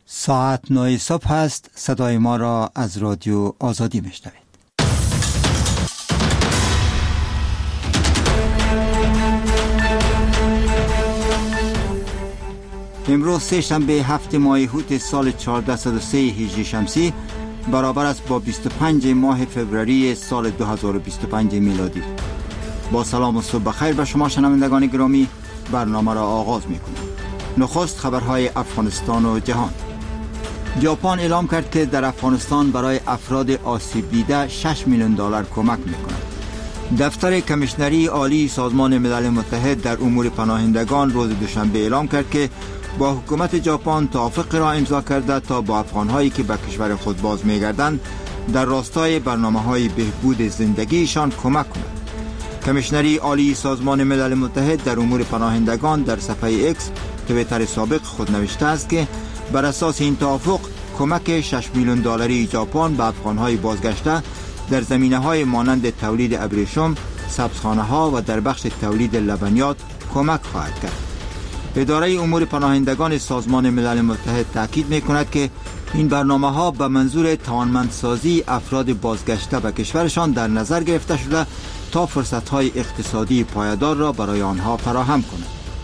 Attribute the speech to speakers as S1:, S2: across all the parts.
S1: ساعت 9 صبح است. صدای ما را از رادیو آزادی میشنوید. امروز سه شنبه 7 ماه هوت سال 1403 هجری شمسی برابر است با 25 ماه فوریه سال 2025 میلادی. با سلام و صبح بخیر به شما شنوندگان گرامی، برنامه را آغاز میکنیم. نخست خبرهای افغانستان و جهان. ژاپن اعلام کرد که در افغانستان برای افراد آسیب دیده 6 میلیون دلار کمک میکند. دفتر کمیشنری عالی سازمان ملل متحد در امور پناهندگان روز دوشنبه اعلام کرد که با حکومت ژاپن توافق را امضا کرده تا با افغانهایی که به کشور خود باز میگردند در راستای برنامه‌های بهبود زندگیشان کمک کند. کمیشنری عالی سازمان ملل متحد در امور پناهندگان در صفحه ایکس توییتر سابق خود نوشته است که بر اساس این توافق کمک 6 میلیون دلاری ژاپن به افغانهای بازگشته در زمینه‌های مانند تولید ابریشم، سبزخانه‌ها و در بخش تولید لبنیات کمک خواهد کرد. اداره امور پناهندگان سازمان ملل متحد تاکید می‌کند که این برنامه‌ها به منظور توانمندسازی افراد بازگشته به کشورشان در نظر گرفته شده تا فرصت‌های اقتصادی پایدار را برای آنها فراهم کند.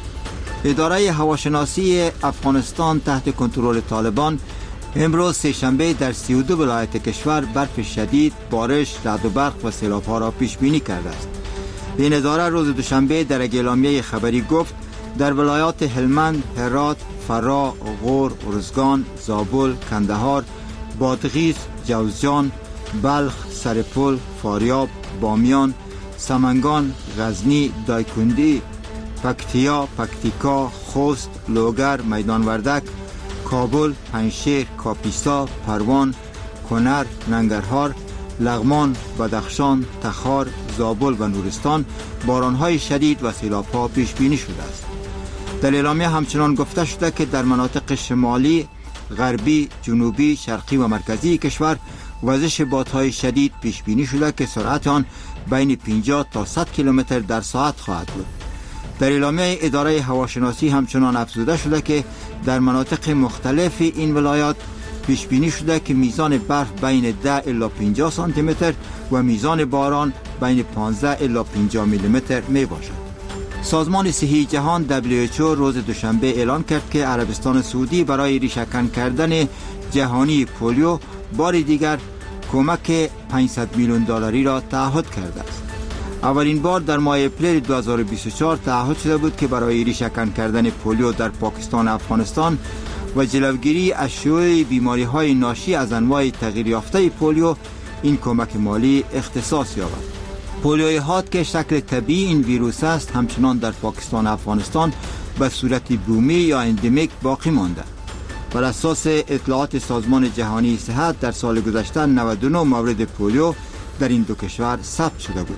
S1: اداره هواشناسی افغانستان تحت کنترل طالبان امروز سه‌شنبه در 32 ولایت کشور برف شدید، بارش، رعد و برق و سیلاب‌ها را پیش بینی کرده است. این اداره روز دوشنبه در اعلامیه خبری گفت در ولایات هلمند، هرات، فرا، غور، ارزگان، زابل، کندهار، بادغیس، جوزجان، بلخ، سرپل، فاریاب، بامیان، سمنگان، غزنی، دایکندی، پکتیا، پکتیکا، خوست، لوگر، میدان وردک، کابل، پنجشیر، کاپیسا، پروان، کنر، ننگرهار، لغمان، بدخشان، تخار، زابل و نورستان بارانهای شدید و سیلاب‌ها پیش بینی شده است. در اعلامیه همچنان گفته شده که در مناطق شمالی، غربی، جنوبی، شرقی و مرکزی کشور وزش بادهای شدید پیش بینی شده که سرعت آن بین 50 تا 100 کیلومتر در ساعت خواهد بود. در اعلامیه اداره هواشناسی همچنان افزوده شده که در مناطق مختلف این ولایات پیش بینی شده که میزان برف بین 10 الی 50 سانتی متر و میزان باران بین 15 الی 50 میلی متر می باشد. سازمان صحی جهان WHO روز دوشنبه اعلام کرد که عربستان سعودی برای ریشه‌کن کردن جهانی پولیو بار دیگر کمک 500 میلیون دلاری را تعهد کرده است. اولین بار در ماه اپریل 2024 تعهد شده بود که برای ریشه‌کن کردن پولیو در پاکستان و افغانستان و جلوگیری از شیوع بیماری‌های ناشی از انواع تغییر یافته پولیو این کمک مالی اختصاص یابد. پولیوی حاد که شکل طبیعی این ویروس است همچنان در پاکستان و افغانستان به صورت بومی یا اندمیک باقی مانده. بر اساس اطلاعات سازمان جهانی صحت در سال گذشته 99 مورد پولیو در این دو کشور ثبت شده بود.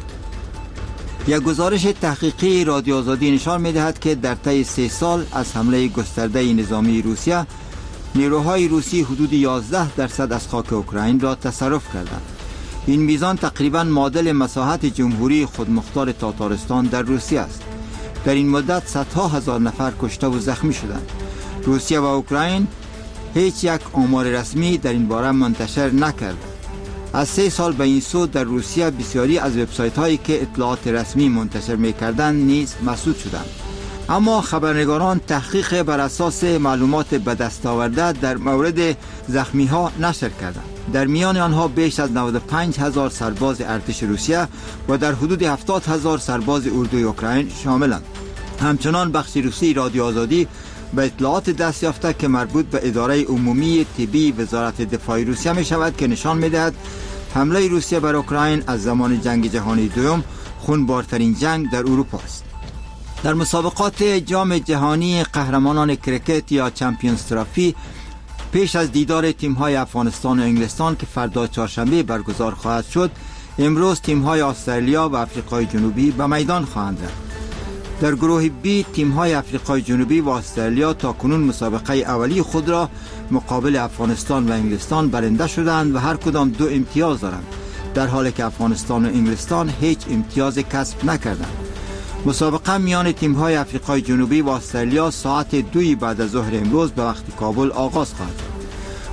S1: یک گزارش تحقیقی رادیو آزادی نشان می‌دهد که در طی 3 سال از حمله گسترده نظامی روسیه نیروهای روسی حدود 11% از خاک اوکراین را تصرف کردند. این میزان تقریباً معادل مساحت جمهوری خودمختار تاتارستان در روسیه است. در این مدت صدها هزار نفر کشته و زخمی شدند. روسیه و اوکراین هیچ یک آمار رسمی در این باره منتشر نکرد. از 3 سال به این سو در روسیه بسیاری از وبسایت هایی که اطلاعات رسمی منتشر می‌کردند نیز مسدود شدند. اما خبرنگاران تحقیق بر اساس معلومات به دست آورده در مورد زخمی ها نشر کردند. در میان آنها بیش از 95,000 سرباز ارتش روسیه و در حدود 70,000 سرباز اردوی اوکراین شاملند. همچنان بخش روسی رادیو آزادی به اطلاعات دست یافته که مربوط به اداره عمومی طبی وزارت دفاع روسیه می شود که نشان می دهد حمله روسیه بر اوکراین از زمان جنگ جهانی دوم خونبارترین جنگ در اروپا است. در مسابقات جام جهانی قهرمانان کرکت یا چمپیونز ترافی پیش از دیدار تیم‌های افغانستان و انگلستان که فردا چهارشنبه برگزار خواهد شد، امروز تیم‌های استرالیا و آفریقای جنوبی به میدان خواهند رفت. در گروه بی تیم‌های آفریقای جنوبی و استرالیا تاکنون مسابقه اولی خود را مقابل افغانستان و انگلستان برنده شدند و هر کدام 2 امتیاز دارند، در حالی که افغانستان و انگلستان هیچ امتیاز کسب نکردند. مسابقه میان تیم‌های آفریقای جنوبی و استرالیا ساعت 2 بعد از ظهر امروز به وقت کابل آغاز خواهد شد.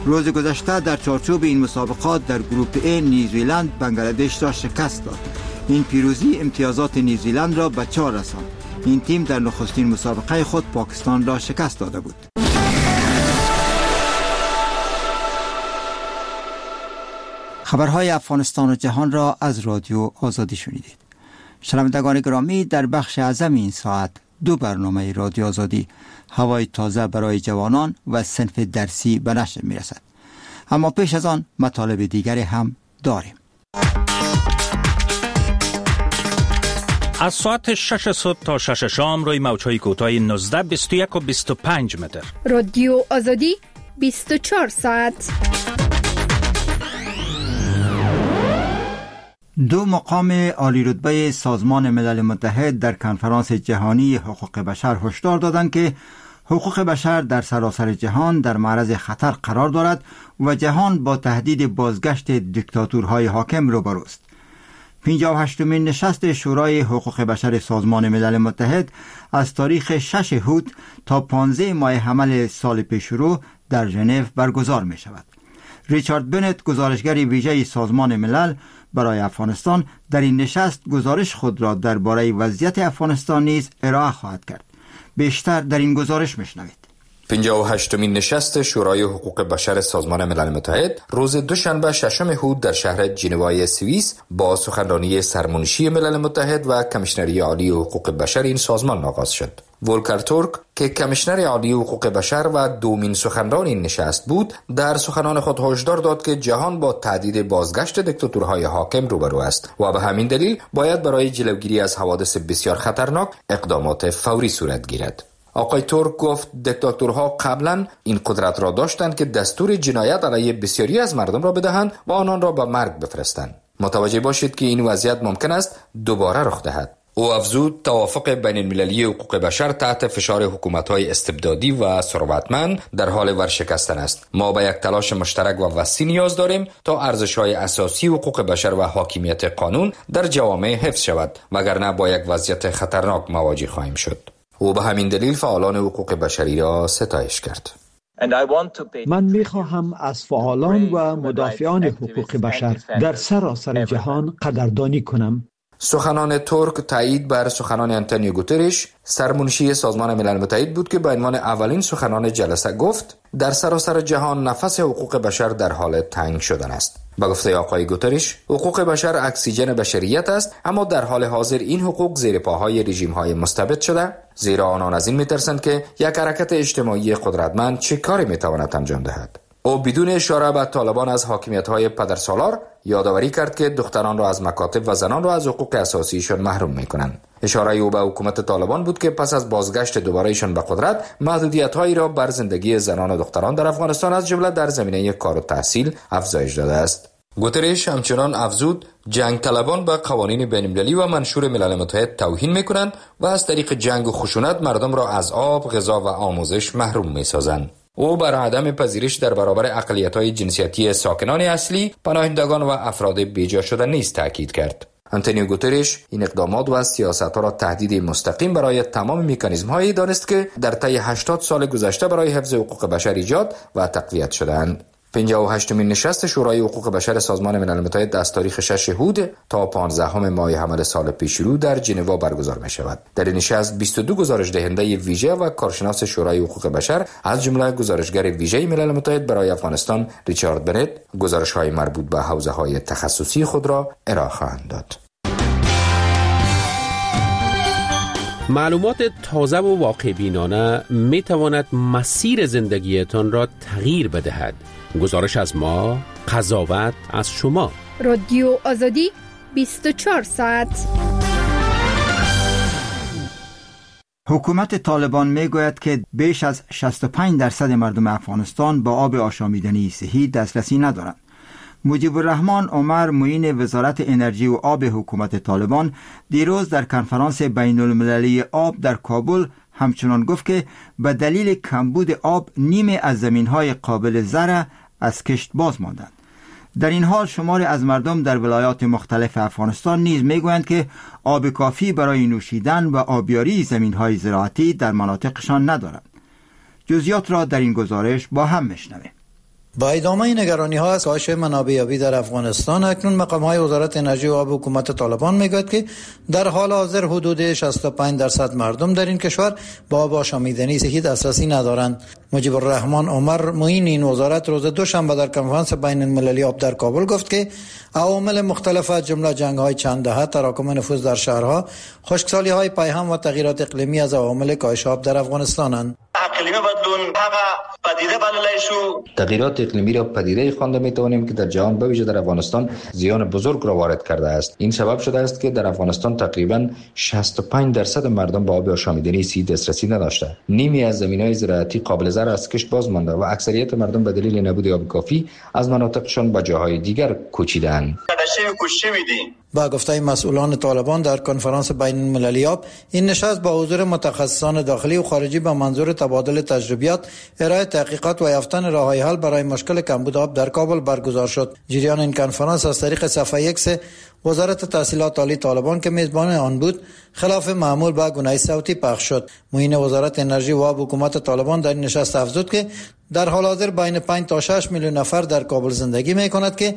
S1: روز گذشته در چارچوب این مسابقات در گروپ A نیوزیلند بنگلادش را شکست داد. این پیروزی امتیازات نیوزیلند را به 4 رساند. این تیم در نخستین مسابقه خود پاکستان را شکست داده بود. خبرهای افغانستان و جهان را از رادیو آزادی شنیدید. شنوندگان گرامی، در بخش اعظم این ساعت 2 برنامه رادیو آزادی، هوای تازه برای جوانان و صنف درسی به نشر می رسد. اما پیش از آن مطالب دیگری هم داریم.
S2: از ساعت 6 صبح تا 6 شام روی موج‌های کوتاه 19، 21 و 25 متر.
S3: رادیو آزادی 24 ساعت.
S1: 2 مقام عالی رتبه سازمان ملل متحد در کنفرانس جهانی حقوق بشر هشدار دادند که حقوق بشر در سراسر جهان در معرض خطر قرار دارد و جهان با تهدید بازگشت دیکتاتورهای حاکم روبروست. 58مین نشست شورای حقوق بشر سازمان ملل متحد از تاریخ 6 هوت تا 15 ماه حمل سال پیش رو در ژنو برگزار می شود. ریچارد بنت، گزارشگر ویژه سازمان ملل برای افغانستان، در این نشست گزارش خود را درباره وضعیت افغانستان نیز ارائه خواهد کرد. بیشتر در این گزارش میشنوید.
S4: 58مین نشست شورای حقوق بشر سازمان ملل متحد روز دوشنبه 6 هوت در شهر ژنو سوئیس با سخنرانی سرمنشی ملل متحد و کمیشنری عالی حقوق بشر این سازمان آغاز شد. ولکر تورک که کمیشنر عالی حقوق بشر و دومین سخنران این نشست بود، در سخنان خود هشدار داد که جهان با تهدید بازگشت دیکتاتورهای حاکم روبرو است و به همین دلیل باید برای جلوگیری از حوادث بسیار خطرناک اقدامات فوری صورت گیرد. آقای تورک گفت دیکتاتورها قبلا این قدرت را داشتند که دستور جنایت علیه بسیاری از مردم را بدهند و آنان را به مرگ بفرستند. متوجه باشید که این وضعیت ممکن است دوباره رخ دهد. او افزود توافق بین المللی حقوق بشر تحت فشار حکومت‌های استبدادی و ثروتمند در حال ورشکستن است. ما به یک تلاش مشترک و وسیع نیاز داریم تا ارزش‌های اساسی حقوق بشر و حاکمیت قانون در جوامع حفظ شود، وگرنه با یک وضعیت خطرناک مواجه خواهیم شد. او به همین دلیل فعالان حقوق بشری را ستایش کرد.
S5: من می‌خواهم از فعالان و مدافعان حقوق بشر در سراسر جهان قدردانی کنم.
S4: سخنان ترک تایید بر سخنان آنتونیو گوترش، سرمنشی سازمان ملل متحد بود که به عنوان اولین سخنان جلسه گفت در سراسر جهان نفس حقوق بشر در حال تنگ شدن است. به گفته آقای گوترش، حقوق بشر اکسیژن بشریت است، اما در حال حاضر این حقوق زیر پاهای رژیم‌های مستبد شده، زیرا آنان از این می‌ترسند که یک حرکت اجتماعی قدرتمند چه کاری می‌تواند انجام دهد. او بدون اشاره به طالبان از حاکمیت‌های پدرسالار یادآوری کرد که دختران را از مکاتب و زنان را از حقوق اساسیشان محروم می‌کنند. اشاره او به حکومت طالبان بود که پس از بازگشت دوباره‌شان به قدرت، محدودیت‌هایی را بر زندگی زنان و دختران در افغانستان از جمله در زمینه کار و تحصیل افزایش داده است. گوترش همچنان افزود جنگ طلبان به قوانین بین‌المللی و منشور ملل متحد توهین می‌کنند و از طریق جنگ و خشونت مردم را از آب، غذا و آموزش محروم می‌سازند. او بر عدم پذیرش در برابر اقلیت‌های جنسیتی ساکنان اصلی، پناهندگان و افراد بیجا شده نیز تاکید کرد. آنتونیو گوترش این اقدامات و سیاست‌ها را تهدید مستقیم برای تمام مکانیزم‌هایی دانست که در طی 80 سال گذشته برای حفظ حقوق بشر ایجاد و تقویت شده‌اند. 58مین نشست شورای حقوق بشر سازمان ملل متحد از تاریخ 6 هوت تا 15 ماه حمل سال پیش رو در ژنو برگزار می شود. در این نشست 22 گزارش دهنده ویژه و کارشناس شورای حقوق بشر از جمله گزارشگر ویژه ملل متحد برای افغانستان ریچارد بنت گزارش‌های مربوط به حوزه‌های تخصصی خود را ارائه خواهند داد.
S6: معلومات تازه و واقع بینانه می تواند مسیر زندگیتان را تغییر بدهد. گزارش از ما، قضاوت از شما.
S3: رادیو آزادی 24 ساعت.
S1: حکومت طالبان میگوید که بیش از 65% مردم افغانستان با آب آشامیدنی صحی دسترسی ندارند. مجیب الرحمن عمر، معین وزارت انرژی و آب حکومت طالبان، دیروز در کنفرانس بین المللی آب در کابل همچنان گفت که به دلیل کمبود آب نیمه از زمین‌های قابل زرع از کشت باز ماندند. در این حال شماری از مردم در ولایات مختلف افغانستان نیز میگویند که آب کافی برای نوشیدن و آبیاری زمین‌های زراعتی در مناطقشان ندارند. جزئیات را در این گزارش با هم میشنویم.
S7: با ادامه نگرانی ها از کاهش منابع آبی در افغانستان، اکنون مقام های وزارت انرژی و آب حکومت طالبان میگوید که در حال حاضر حدود 65% مردم در این کشور با آب آشامیدنی صحی دسترسی ندارند. مجیب الرحمان عمر معین این وزارت روز دوشنبه در کنفرانس بین المللی آب در کابل گفت که عوامل مختلف از جمله جنگ های چند دهه، تراکم نفوذ در شهرها، خشکسالی های پیهم و تغییرات اقلیمی از عوامل کاهش آب در افغانستانند.
S8: اقلیمی بدلون پدیده بللی شو.
S4: تغییرات اقلیمی را پدیده خوانده میتوانیم که در جهان به ویژه در افغانستان زیان بزرگ را وارد کرده است. این سبب شده است که در افغانستان تقریبا 65% مردم به آب آشامیدنی صحی دسترسی نداشته. نیمی از زمین‌های زراعتی قابل زرع از کشت باز مانده و اکثریت مردم به دلیل نبود آب کافی از مناطقشان به جاهای دیگر کوچیدند.
S7: با گفته مسئولان طالبان در کنفرانس بین المللی آب، این نشست با حضور متخصصان داخلی و خارجی به منظور تبادل تجربیات، ارائه تحقیقات و یافتن راه‌های حل برای مشکل کمبود آب در کابل برگزار شد. جریان این کنفرانس از طریق صفحه ایکس وزارت تحصیلات عالی طالبان که میزبان آن بود، خلاف معمول با گونه صوتی پخش شد. معین وزارت انرژی و آب حکومت طالبان در این نشست افزود که در حال حاضر بین 5 تا 6 میلیون نفر در کابل زندگی می‌کنند که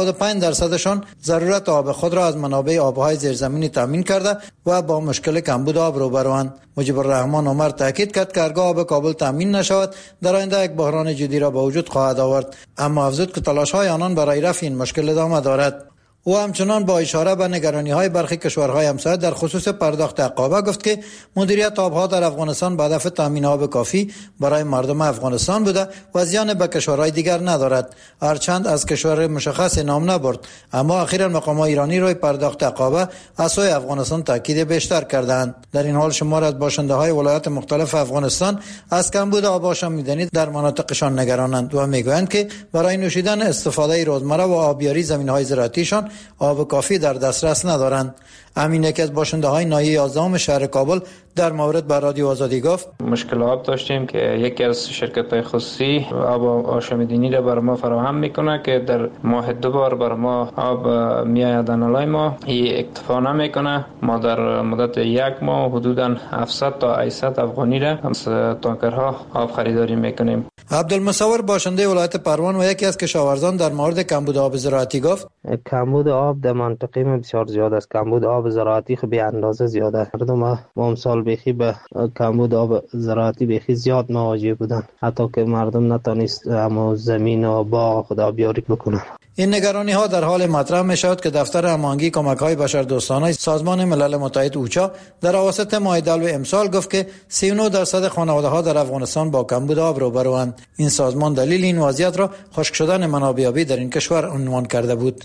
S7: 95% ضرورت آب خود را از منابع آب‌های زیرزمینی تامین کرده و با مشکل کمبود آب روبروند. مجیب الرحمان عمر تاکید کرد که هرگاه آب کابل تامین نشود، در آینده یک بحران جدی را به وجود خواهد آورد، اما افزود که تلاش‌های آنان برای رفع این مشکل ادامه دارد. او همچنان با اشاره به نگرانی‌های برخی کشورهای همسایه در خصوص پرداخت عقابه گفت که مدیریت آب‌ها در افغانستان به هدف تامین آب کافی برای مردم افغانستان بوده و زیان به کشورهای دیگر ندارد. هرچند از کشور مشخص نام نبرد، اما اخیراً مقامات ایرانی روی پرداخت عقابه از سوی افغانستان تاکید بیشتر کردند. در این حال شمار از باشنده‌های ولایات مختلف افغانستان از کمبود آب آشامیدنی در مناطقشان نگرانند و میگویند که برای نوشیدن، استفاده روزمره و آبیاری زمین‌های زراعتیشان آب کافی در دسترس ندارند. امین یکی از باشنده‌های ناحیه 11 شهر کابل در مورد با رادیو آزادی گفت:
S9: مشکل آب داشتیم که یکی از شرکت‌های خصوصی آب آشامیدنی را بر ما فراهم میکنه که در ماه 2 بار بر ما آب میآید نالای ما. این اکتفا نمیکنه. ما در مدت 1 ماه حدوداً 700 تا 800 افغانی را از تانکرها آب خریداری میکنیم.
S7: عبدالمصور باشنده ولایت پروان و یکی از کشاورزان در مورد کمبود آب زراعتی گفت:
S10: کمبود آب در منطقه ما بسیار زیاد است. کمبود آب زراعتی خب به اندازه زیاده. مردم ما امسال بیخی به کمبود آب زراعتی بیخی زیاد مواجه بودن، حتی که مردم نتونست اما زمین و باغ خود آبیاری بکنن.
S7: این نگرانی ها در حال مطرح می شود که دفتر هماهنگی کمک های بشردوستانه سازمان ملل متحد اوچا در اواسط ماه دلو امسال گفت که 39% خانواده ها در افغانستان با کمبود آب روبروند. این سازمان دلیل این وضعیت را خشک شدن منابع آبی در این کشور عنوان کرده بود.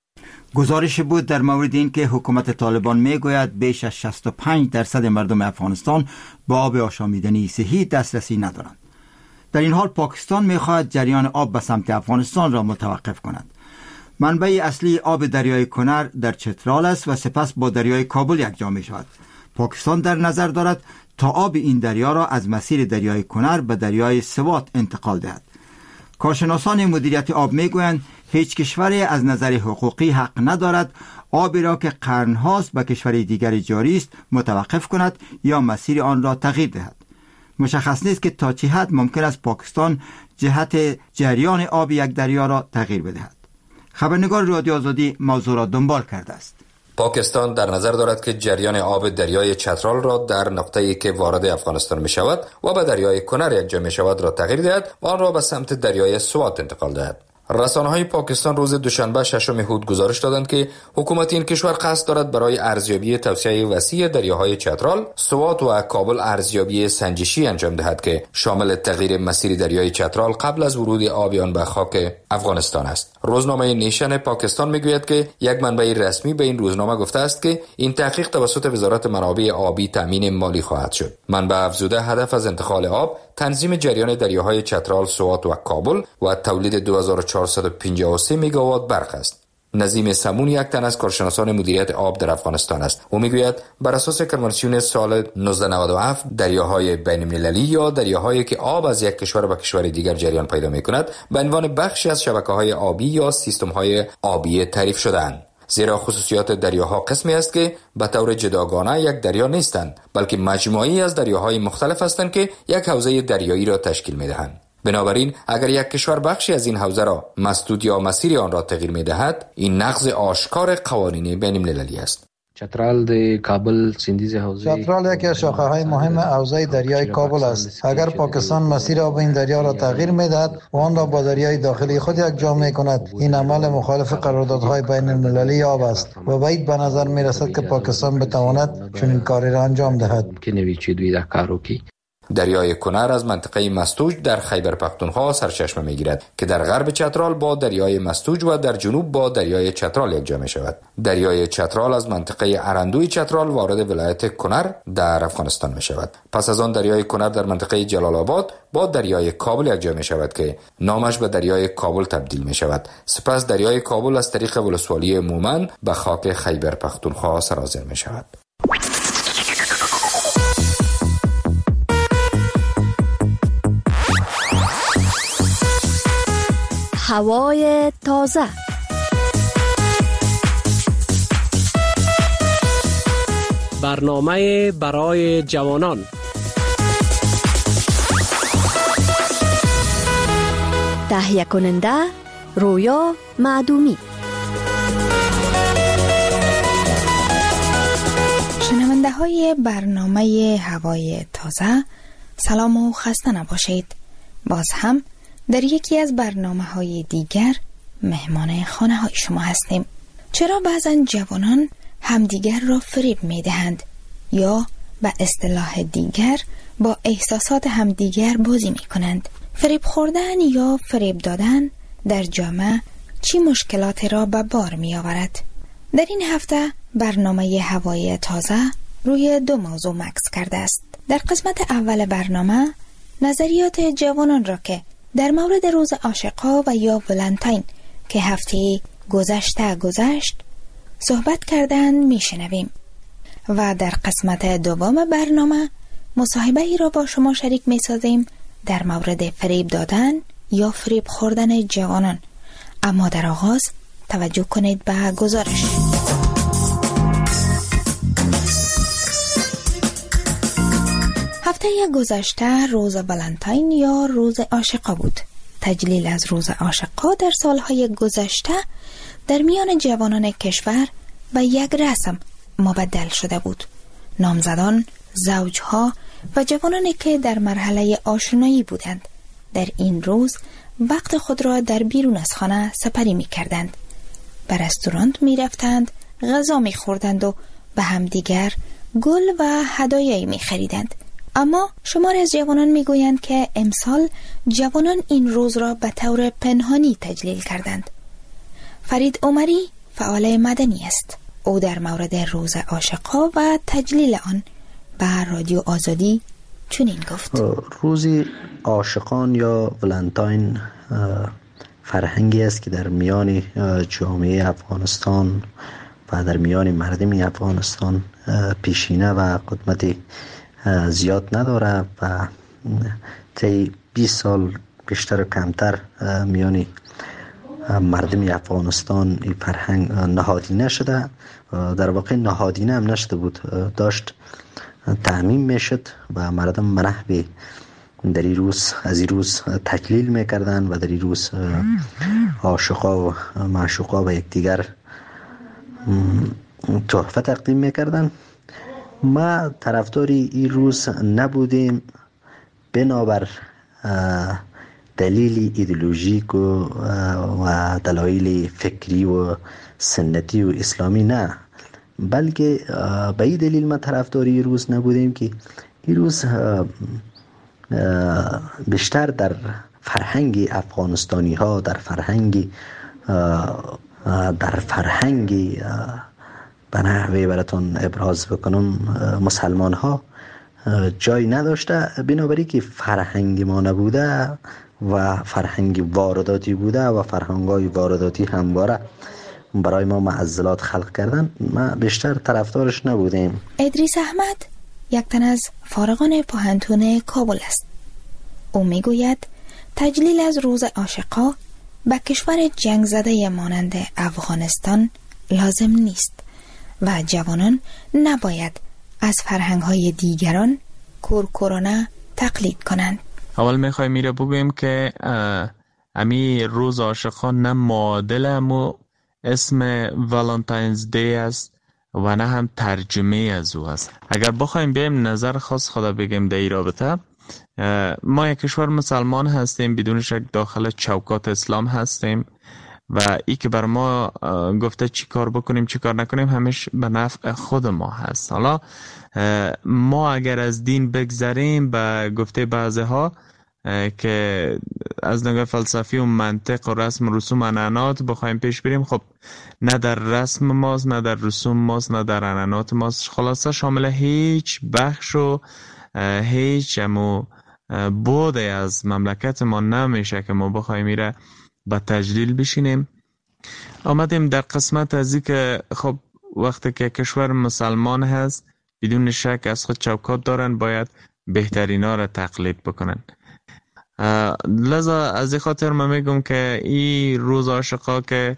S1: گزارش بود در مورد این که حکومت طالبان میگوید بیش از 65% مردم افغانستان با آب آشامیدنی صحی دسترسی ندارند. در این حال پاکستان میخواهد جریان آب به سمت افغانستان را متوقف کند. منبع اصلی آب دریای کنر در چترال است و سپس با دریای کابل یکجا می شود. پاکستان در نظر دارد تا آب این دریا را از مسیر دریای کنر به دریای سوات انتقال دهد. کارشناسان مدیریت آب میگویند هیچ کشوری از نظر حقوقی حق ندارد آبی را که قرنهاست به کشور دیگری جاری است متوقف کند یا مسیر آن را تغییر دهد. مشخص نیست که تا چه حد ممکن است پاکستان جهت جریان آب یک دریا را تغییر بدهد. خبرنگار رادیو آزادی موضوع را دنبال کرده است.
S4: پاکستان در نظر دارد که جریان آب دریای چترال را در نقطه‌ای که وارد افغانستان می شود و به دریای کنر یکجا می شود را تغییر دهد و آن را به سمت دریای سوات انتقال دهد. رسانه‌های پاکستان روز دوشنبه 6 هود گزارش دادند که حکومت این کشور قصد دارد برای ارزیابی توسعه وسیع دریاهای چترال، سوات و کابل ارزیابی سنجشی انجام دهد که شامل تغییر مسیر دریای چترال قبل از ورود آب آن به خاک افغانستان است. روزنامه نیشن پاکستان میگوید که یک منبع رسمی به این روزنامه گفته است که این تحقیق توسط وزارت منابع آبی تامین مالی خواهد شد. منبع افزوده هدف از انتقال آب تنظیم جریان دریاهای چترال، سوات و کابل و تولید 2453 میگاوات برق است. نظیم سمون یک تن از کارشناسان مدیریت آب در افغانستان است. او میگوید بر اساس کنوانسیون سال 1997 دریاهای بین‌المللی یا دریاهایی که آب از یک کشور به کشور دیگر جریان پیدا می‌کند به عنوان بخشی از شبکه‌های آبی یا سیستم‌های آبی تعریف شده‌اند. زیرا خصوصیات دریاها قسمی است که به طور جداگانه یک دریا نیستند، بلکه مجموعه‌ای از دریاهای مختلف هستند که یک حوزه دریایی را تشکیل می‌دهند. بنابراین اگر یک کشور بخشی از این حوزه را مسدود یا مسیر آن را تغییر می‌دهد، این نقض آشکار قوانین بین‌المللی است.
S10: چترال کابل سیندیز حوزه
S7: چترال یکی از شاخه‌های مهم حوزه دریای کابل است. اگر پاکستان مسیر آب این دریا را تغییر می‌دهد و آن را با دریای داخلی خود یکجا می‌کند، این عمل مخالف قراردادهای بین‌المللی آب است و بعید به نظر می‌رسد که پاکستان بتواند چنین کاری را انجام دهد.
S4: دریای کنر از منطقه مستوج در خیبر پختونخوا سرچشمه می‌گیرد که در غرب چترال با دریای مستوج و در جنوب با دریای چترال یکجا می‌شود. دریای چترال از منطقه ارندوی چترال وارد ولایت کنر در افغانستان می‌شود. پس از آن دریای کنر در منطقه جلال آباد با دریای کابل یکجا می‌شود که نامش به دریای کابل تبدیل می‌شود. سپس دریای کابل از طریق ولسوالی مومن به خاک خیبر پختونخوا سرازیر می‌شود.
S11: هوای تازه.
S12: برنامه برای جوانان.
S11: تهیه کننده رویا معدومی.
S13: شنونده های برنامه هوای تازه، سلام و خسته نباشید. باز هم در یکی از برنامه‌های دیگر مهمان خانه‌های شما هستیم. چرا بعضا جوانان همدیگر را فریب می‌دهند یا به اصطلاح دیگر با احساسات همدیگر بازی می‌کنند؟ فریب خوردن یا فریب دادن در جامعه چی مشکلاتی را به بار می‌آورد؟ در این هفته برنامه هوای تازه روی دو موضوع مکث کرده است. در قسمت اول برنامه نظریات جوانان را که در مورد روز عاشقا و یا ولنتاین که هفته گذشت صحبت کردن میشنویم و در قسمت دوم برنامه مصاحبه ای را با شما شریک میسازیم در مورد فریب دادن یا فریب خوردن جوانان. اما در آغاز توجه کنید به گزارش. هفته گذشته روز ولنتاین یا روز عاشقا بود. تجلیل از روز عاشقا در سالهای گذشته در میان جوانان کشور به یک رسم مبدل شده بود. نامزدان، زوجها و جوانانی که در مرحله آشنایی بودند در این روز وقت خود را در بیرون از خانه سپری می کردند. به رستوران می رفتند، غذا می خوردند و به همدیگر گل و هدایایی می خریدند. اما شماری از جوانان می گویند که امسال جوانان این روز را به طور پنهانی تجلیل کردند. فرید عمری فعال مدنی است. او در مورد روز عاشقا و تجلیل آن به رادیو آزادی چنین گفت:
S14: روز عاشقان یا ولنتاین فرهنگی است که در میان جامعه افغانستان و در میان مردم افغانستان پیشینه و قدمت زیاد نداره و طی 20 سال بیشتر و کمتر میان مردم افغانستان این فرهنگ نهادینه شده. در واقع نهادینه هم نشده بود، داشت تعمیم میشد و مردم منحوی در این روز از این روز تکلیل میکردن و در این روز عاشقا و معشوقا و یکدیگر تحفه تقدیم میکردن. ما طرفداری این روز نبودیم بنابر دلیل ایدئولوژیک و دلایل فکری و سنتی و اسلامی نه، بلکه به این دلیل ما طرفداری روز نبودیم که این روز بیشتر در فرهنگ افغانستانی ها، در فرهنگ به نحوی براتون ابراز بکنم مسلمان ها جای نداشته، بنابراین که فرهنگ ما نبوده و فرهنگ وارداتی بوده و فرهنگ‌های وارداتی همواره برای ما معضلات خلق کردن، ما بیشتر طرفدارش نبودیم.
S13: ادریس احمد یک تن از فارغان پوهنتون کابل است. او میگوید تجلیل از روز عاشقا به کشور جنگ زده مانند افغانستان لازم نیست و جوانان نباید از فرهنگ‌های دیگران کورکورانه تقلید کنند.
S15: اول میخوایم میره بگویم که امی روز عاشقان نه معادل امو اسم والنتاینز دی است و نه هم ترجمه از او است. اگر بخوایم بیم نظر خاص خدا بگیم در این رابطه، ما یک کشور مسلمان هستیم، بدون شک داخل چوکات اسلام هستیم و ای که بر ما گفته چی کار بکنیم چی کار نکنیم همیشه به نفع خود ما هست. حالا ما اگر از دین بگذریم به گفته بعضی ها که از نگاه فلسفی و منطق و رسم و رسوم عنعنات بخوایم پیش بریم، خب نه در رسم ماست نه در رسوم ماست نه در عنعنات ماست، خلاصه شامل هیچ بخش و هیچ بود از مملکت ما نمیشه که ما بخوایم میره با تجلیل بشینیم. آمدیم در قسمت از این که خب وقتی که کشور مسلمان هست بدون شک از خود چوکات دارن، باید بهترینا را تقلید بکنن. لذا از این خاطر من میگم که این روز عاشقا که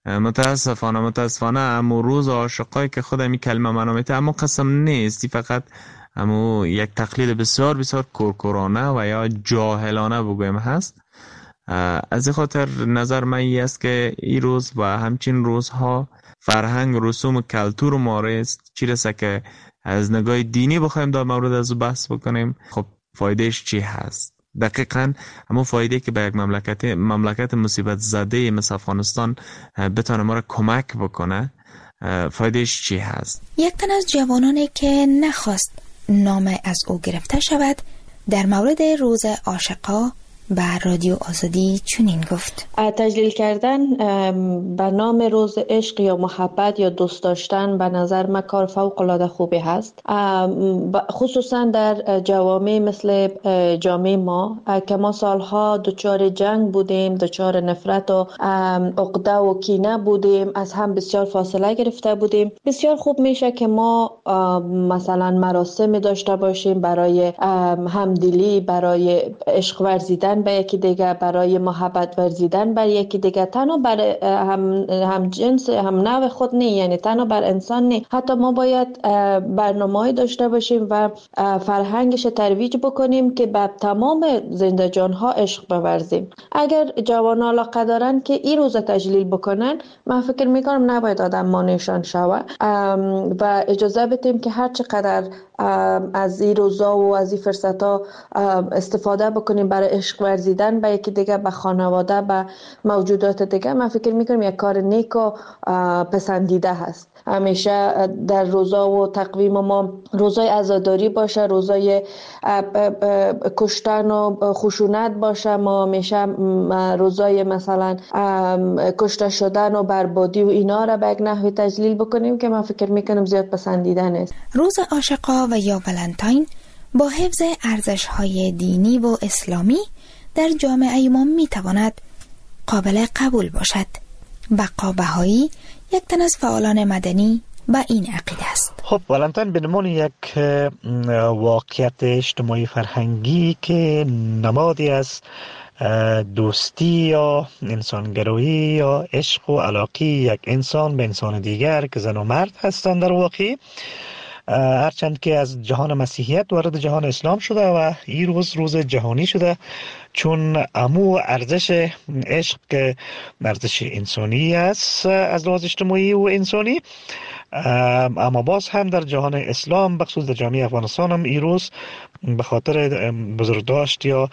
S15: متاسفانه امو روز عاشقایی که خود می کلمه منو میته اما قسم نیستی، فقط امو یک تقلید بسیار بسیار کورکورانه و یا جاهلانه بگویم هست. از این خاطر نظر من این است که این روز و همچین روزها فرهنگ رسوم و کلتور ما است، چی رسه که از نگاه دینی بخوایم در مورد از بحث بکنیم، خب فایدهش چی هست؟ دقیقاً همون فایده که به یک مملکت مصیبت زده مثل افغانستان بتونه ما را کمک بکنه، فایدهش چی هست؟
S13: یک تن از جوانانی که نخواست نام از او گرفته شود در مورد روز عاشقا به رادیو آزادی چنین گفت:
S16: تجلیل کردن به نام روز عشق یا محبت یا دوست داشتن به نظر من کار فوق العاده خوبی هست، خصوصا در جوامع مثل جامعه ما که ما سالها دچار جنگ بودیم، دچار نفرت و عقده و کینه بودیم، از هم بسیار فاصله گرفته بودیم. بسیار خوب میشه که ما مثلا مراسم داشته باشیم برای همدلی، برای عشق ورزیدن به یکی دیگه، برای محبت ورزیدن بر یکی دیگه، تنها بر هم جنس هم نوع خود نه، یعنی تنها بر انسان نه، حتی ما باید برنامه‌ای داشته باشیم و فرهنگش ترویج بکنیم که به تمام زنده جان‌ها عشق بورزیم. اگر جوانان علاقه دارن که این روز تجلیل بکنن، من فکر میکنم نباید آدم مانعشان شوه و اجازه بدیم که هر چقدر از این روزا و از این فرصت‌ها استفاده بکنیم برای عشق ورزیدن به یکی دیگه، به خانواده، به موجودات دیگه. من فکر میکنم یک کار نیک و پسندیده هست. همیشه در روزا و تقویم ما روزای عزاداری باشه، روزای کشتن و خشونت باشه، ما همیشه روزای مثلا کشته شدن و بربادی و اینا را به یک نحوی تجلیل بکنیم که من فکر میکنم زیاد پسندیده نیست.
S13: روز عاشقا و یا ولنتاین با حفظ ارزش‌های دینی و اسلامی در جامعه ما میتواند قابل قبول باشد. بقا بهایی یک تن از فعالان مدنی با این عقیده است.
S17: خب ولنتاین به عنوان یک واقعیت اجتماعی فرهنگی که نمادی از دوستی یا انسانگرایی یا عشق و علاقه یک انسان به انسان دیگر که زن و مرد هستند در واقع، هرچند که از جهان مسیحیت وارد جهان اسلام شده و این روز جهانی شده، چون امو ارزش عشق که ارزش انسانی است از لحاظ اجتماعی و انسانی، اما باز هم در جهان اسلام بخصوص در جامعه افغانستان هم این روز به خاطر بزرگداشت یا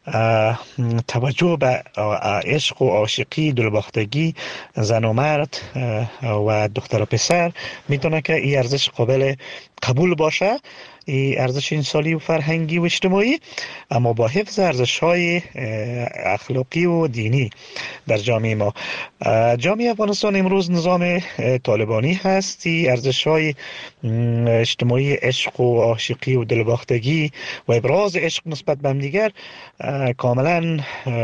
S17: توجه به عشق و عاشقی، دلباختگی زن و مرد و دختر و پسر میتونه که این ارزش قابل قبول باشه، این ارزش انسانی و فرهنگی و اجتماعی، اما با حفظ ارزش‌های اخلاقی و دینی در جامعه ما. جامعه افغانستان امروز نظام طالبانی هست، ارزش‌های اجتماعی عشق و عاشقی و دلباختگی و ابراز عشق نسبت به همدیگر کاملا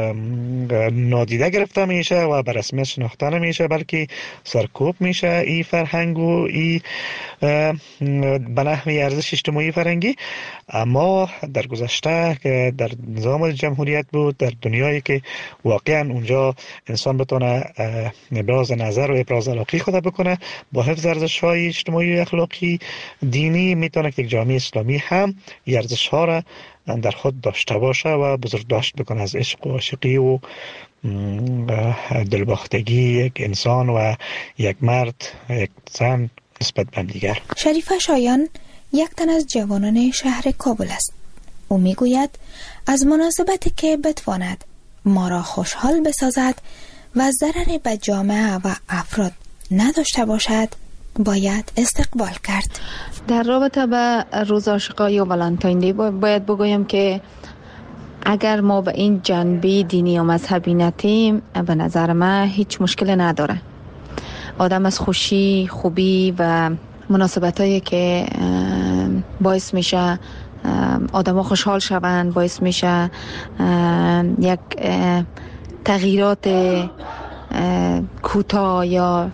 S17: نادیده گرفته میشه و به رسمیت شناخته نمیشه، بلکه سرکوب میشه این فرهنگ و این به نحوی ارزش اجتماعی فرهنگی. اما در گذشته که در نظام جمهوریت بود، در دنیایی که واقعا اونجا انسان بتونه ابراز نظر و ابراز علاقه خود بکنه با حفظ ارزش‌های اجتماعی و اخلاقی دینی، میتونه که یک جامعه اسلامی هم ارزش‌ها را در خود داشته باشه و بزرگداشت بکنه از عشق و عاشقی و دلباختگی یک انسان و یک مرد، یک زن نسبت به دیگر.
S13: شریفه شایان یک تن از جوانان شهر کابل است. او میگوید از مناسبتی که بتواند ما را خوشحال بسازد و ضرری به جامعه و افراد نداشته باشد باید استقبال کرد.
S16: در رابطه با روز عاشقان یا ولنتاین دی باید بگویم که اگر ما به این جنبه دینی یا مذهبی نتیم، به نظر من هیچ مشکل نداره. آدم از خوشی، خوبی و مناسبتایی که باعث میشه آدم ها خوشحال شوند، باعث میشه یک تغییرات کوتاه یا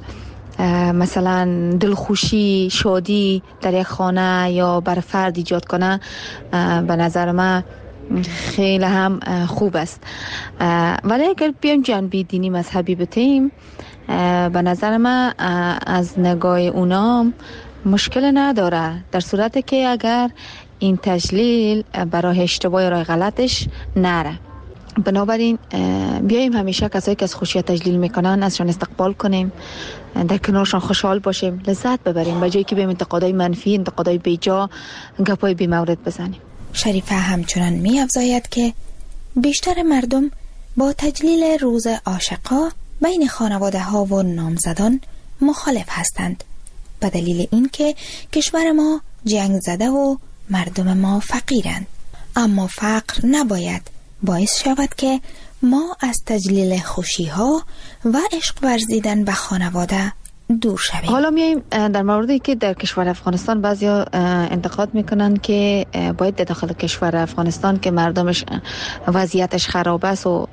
S16: مثلا دلخوشی، شادی در یک خانه یا بر فرد ایجاد کنه، به نظر من خیلی هم خوب است. ولی اگر بیایم جنبه دینی مذهبی بتیم، به نظر من از نگاه اونام مشکل نداره، در صورتی که اگر این تجلیل برای اشتباه راه غلطش نره. بنابراین بیاییم همیشه کسایی که از خوشی تجلیل میکنن ازشان استقبال کنیم، در کنارشان خوشحال باشیم، لذت ببریم، به جایی که بیم انتقادای منفی، انتقادای بیجا، گپای بی مورد بزنیم.
S13: شریفه همچنان می افزاید که بیشتر مردم با تجلیل روز عاشقا بین خانواده ها و نامزدان مخالف هستند، به دلیل اینکه کشور ما جنگ زده و مردم ما فقیرند. اما فقر نباید باعث شود که ما از تجلیل خوشی ها و عشق ورزیدن به خانواده دور شویم.
S16: حالا میایم در موردی که در کشور افغانستان بعضیا انتقاد میکنن که باید در داخل کشور افغانستان که مردمش وضعیتش خراب است و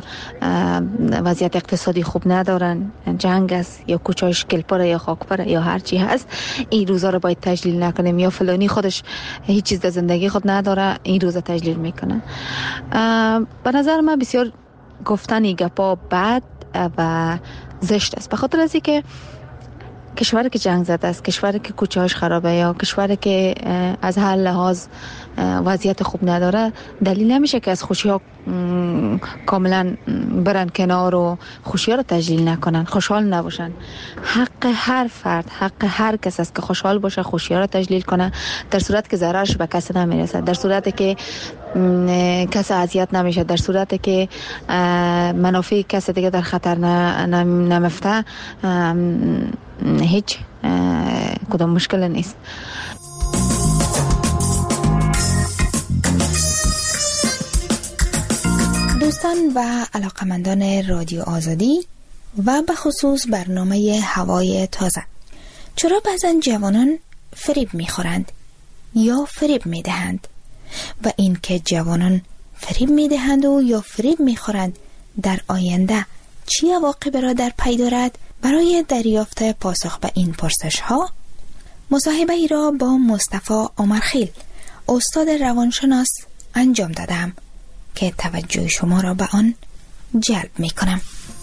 S16: وضعیت اقتصادی خوب ندارن، جنگ است یا کوچه‌اش گلپره یا خاکپره یا هر چی هست، این روزا رو باید تجلیل نکنیم، یا فلانی خودش هیچ چیز در زندگی خود نداره این روزا تجلیل میکنه. به نظر من بسیار گفتن گپا بد و زشت است، به خاطر از اینکه کشوری که جنگ زده است، کشوری که کوچه‌اش خرابه یا کشوری که از هر لحاظ وضعیت خوب نداره، دلیل نمیشه که از خوشی‌ها کاملا برن کنار و خوشی‌ها رو تجلیل نکنن، خوشحال نباشن. حق هر فرد، حق هر کس است که خوشحال باشه، خوشی‌ها رو تجلیل کنه، در صورت که ضررش به کسی نمیرسه، در صورتی که کسی اذیت نمیشه، در صورتی که منافع کسی دیگه در خطر نمیفته، هیچ کدام مشکل نیست.
S13: دوستان و علاقمندان رادیو آزادی و به خصوص برنامه هوای تازه، چرا بعضن جوانان فریب میخورند یا فریب میدهند و این که جوانان فریب میدهند و یا فریب میخورند در آینده چی عواقبی را در پی دارد؟ برای دریافت پاسخ به این پرسش ها مصاحبه ای را با مصطفی عمرخیل، استاد روانشناس انجام دادم که توجه شما را به آن جلب می کنم.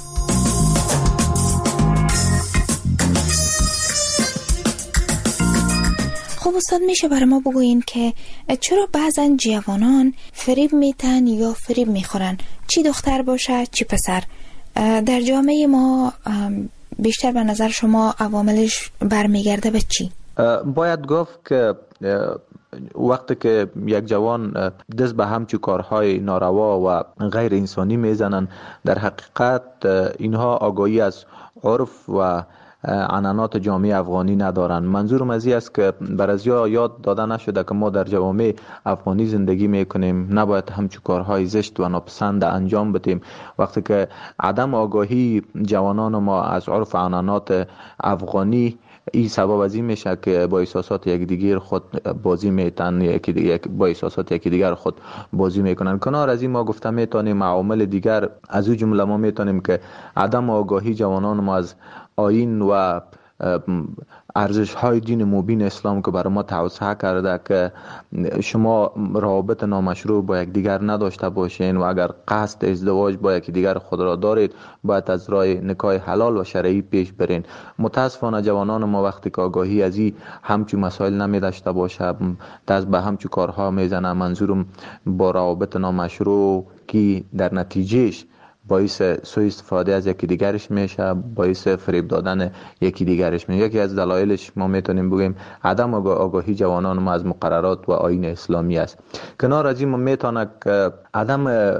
S13: خب استاد، میشه برای ما بگوین که چرا بعضن جوانان فریب میتن یا فریب میخورن، چی دختر باشه چی پسر؟ در جامعه ما بیشتر به نظر شما عواملش برمیگرده به چی؟
S18: باید گفت که وقتی که یک جوان دست به همچون کارهای ناروا و غیر انسانی میزنن، در حقیقت اینها آگاهی از عرف و عنعنات جامعه افغانی ندارن. منظورم از این است که برازیا یاد داده نشده که ما در جوامع افغانی زندگی میکنیم، نباید همچون کارهای زشت و ناپسند انجام بدیم. وقتی که عدم آگاهی جوانان ما از عرف و عنعنات افغانی، این سبب از این میشه که با احساسات یکدیگر خود بازی میتن، با احساسات یکدیگر خود بازی میکنن. کنار از این ما گفته میتونیم عوامل دیگر از او جمله ما میتونیم که عدم آگاهی جوانان ما از آیین و ارزش های دین مبین اسلام که برای ما توسعه کرده که شما روابط نامشروع با یک دیگر نداشته باشین و اگر قصد ازدواج با یک دیگر خود را دارید باید از راه نکاح حلال و شرعی پیش برین. متاسفانه جوانان ما وقتی که آگاهی از این همچون مسائل نمی داشته باشه دست به همچون کارها میزنه، منظورم با روابط نامشروع که در نتیجهش باعث سوء استفاده از یکی دیگرش میشه، باعث فریب دادن یکی دیگرش میشه. یکی از دلایلش ما میتونیم بگیم عدم آگاهی جوانان ما از مقررات و آیین اسلامی است. کنار از این ما میتونه عدم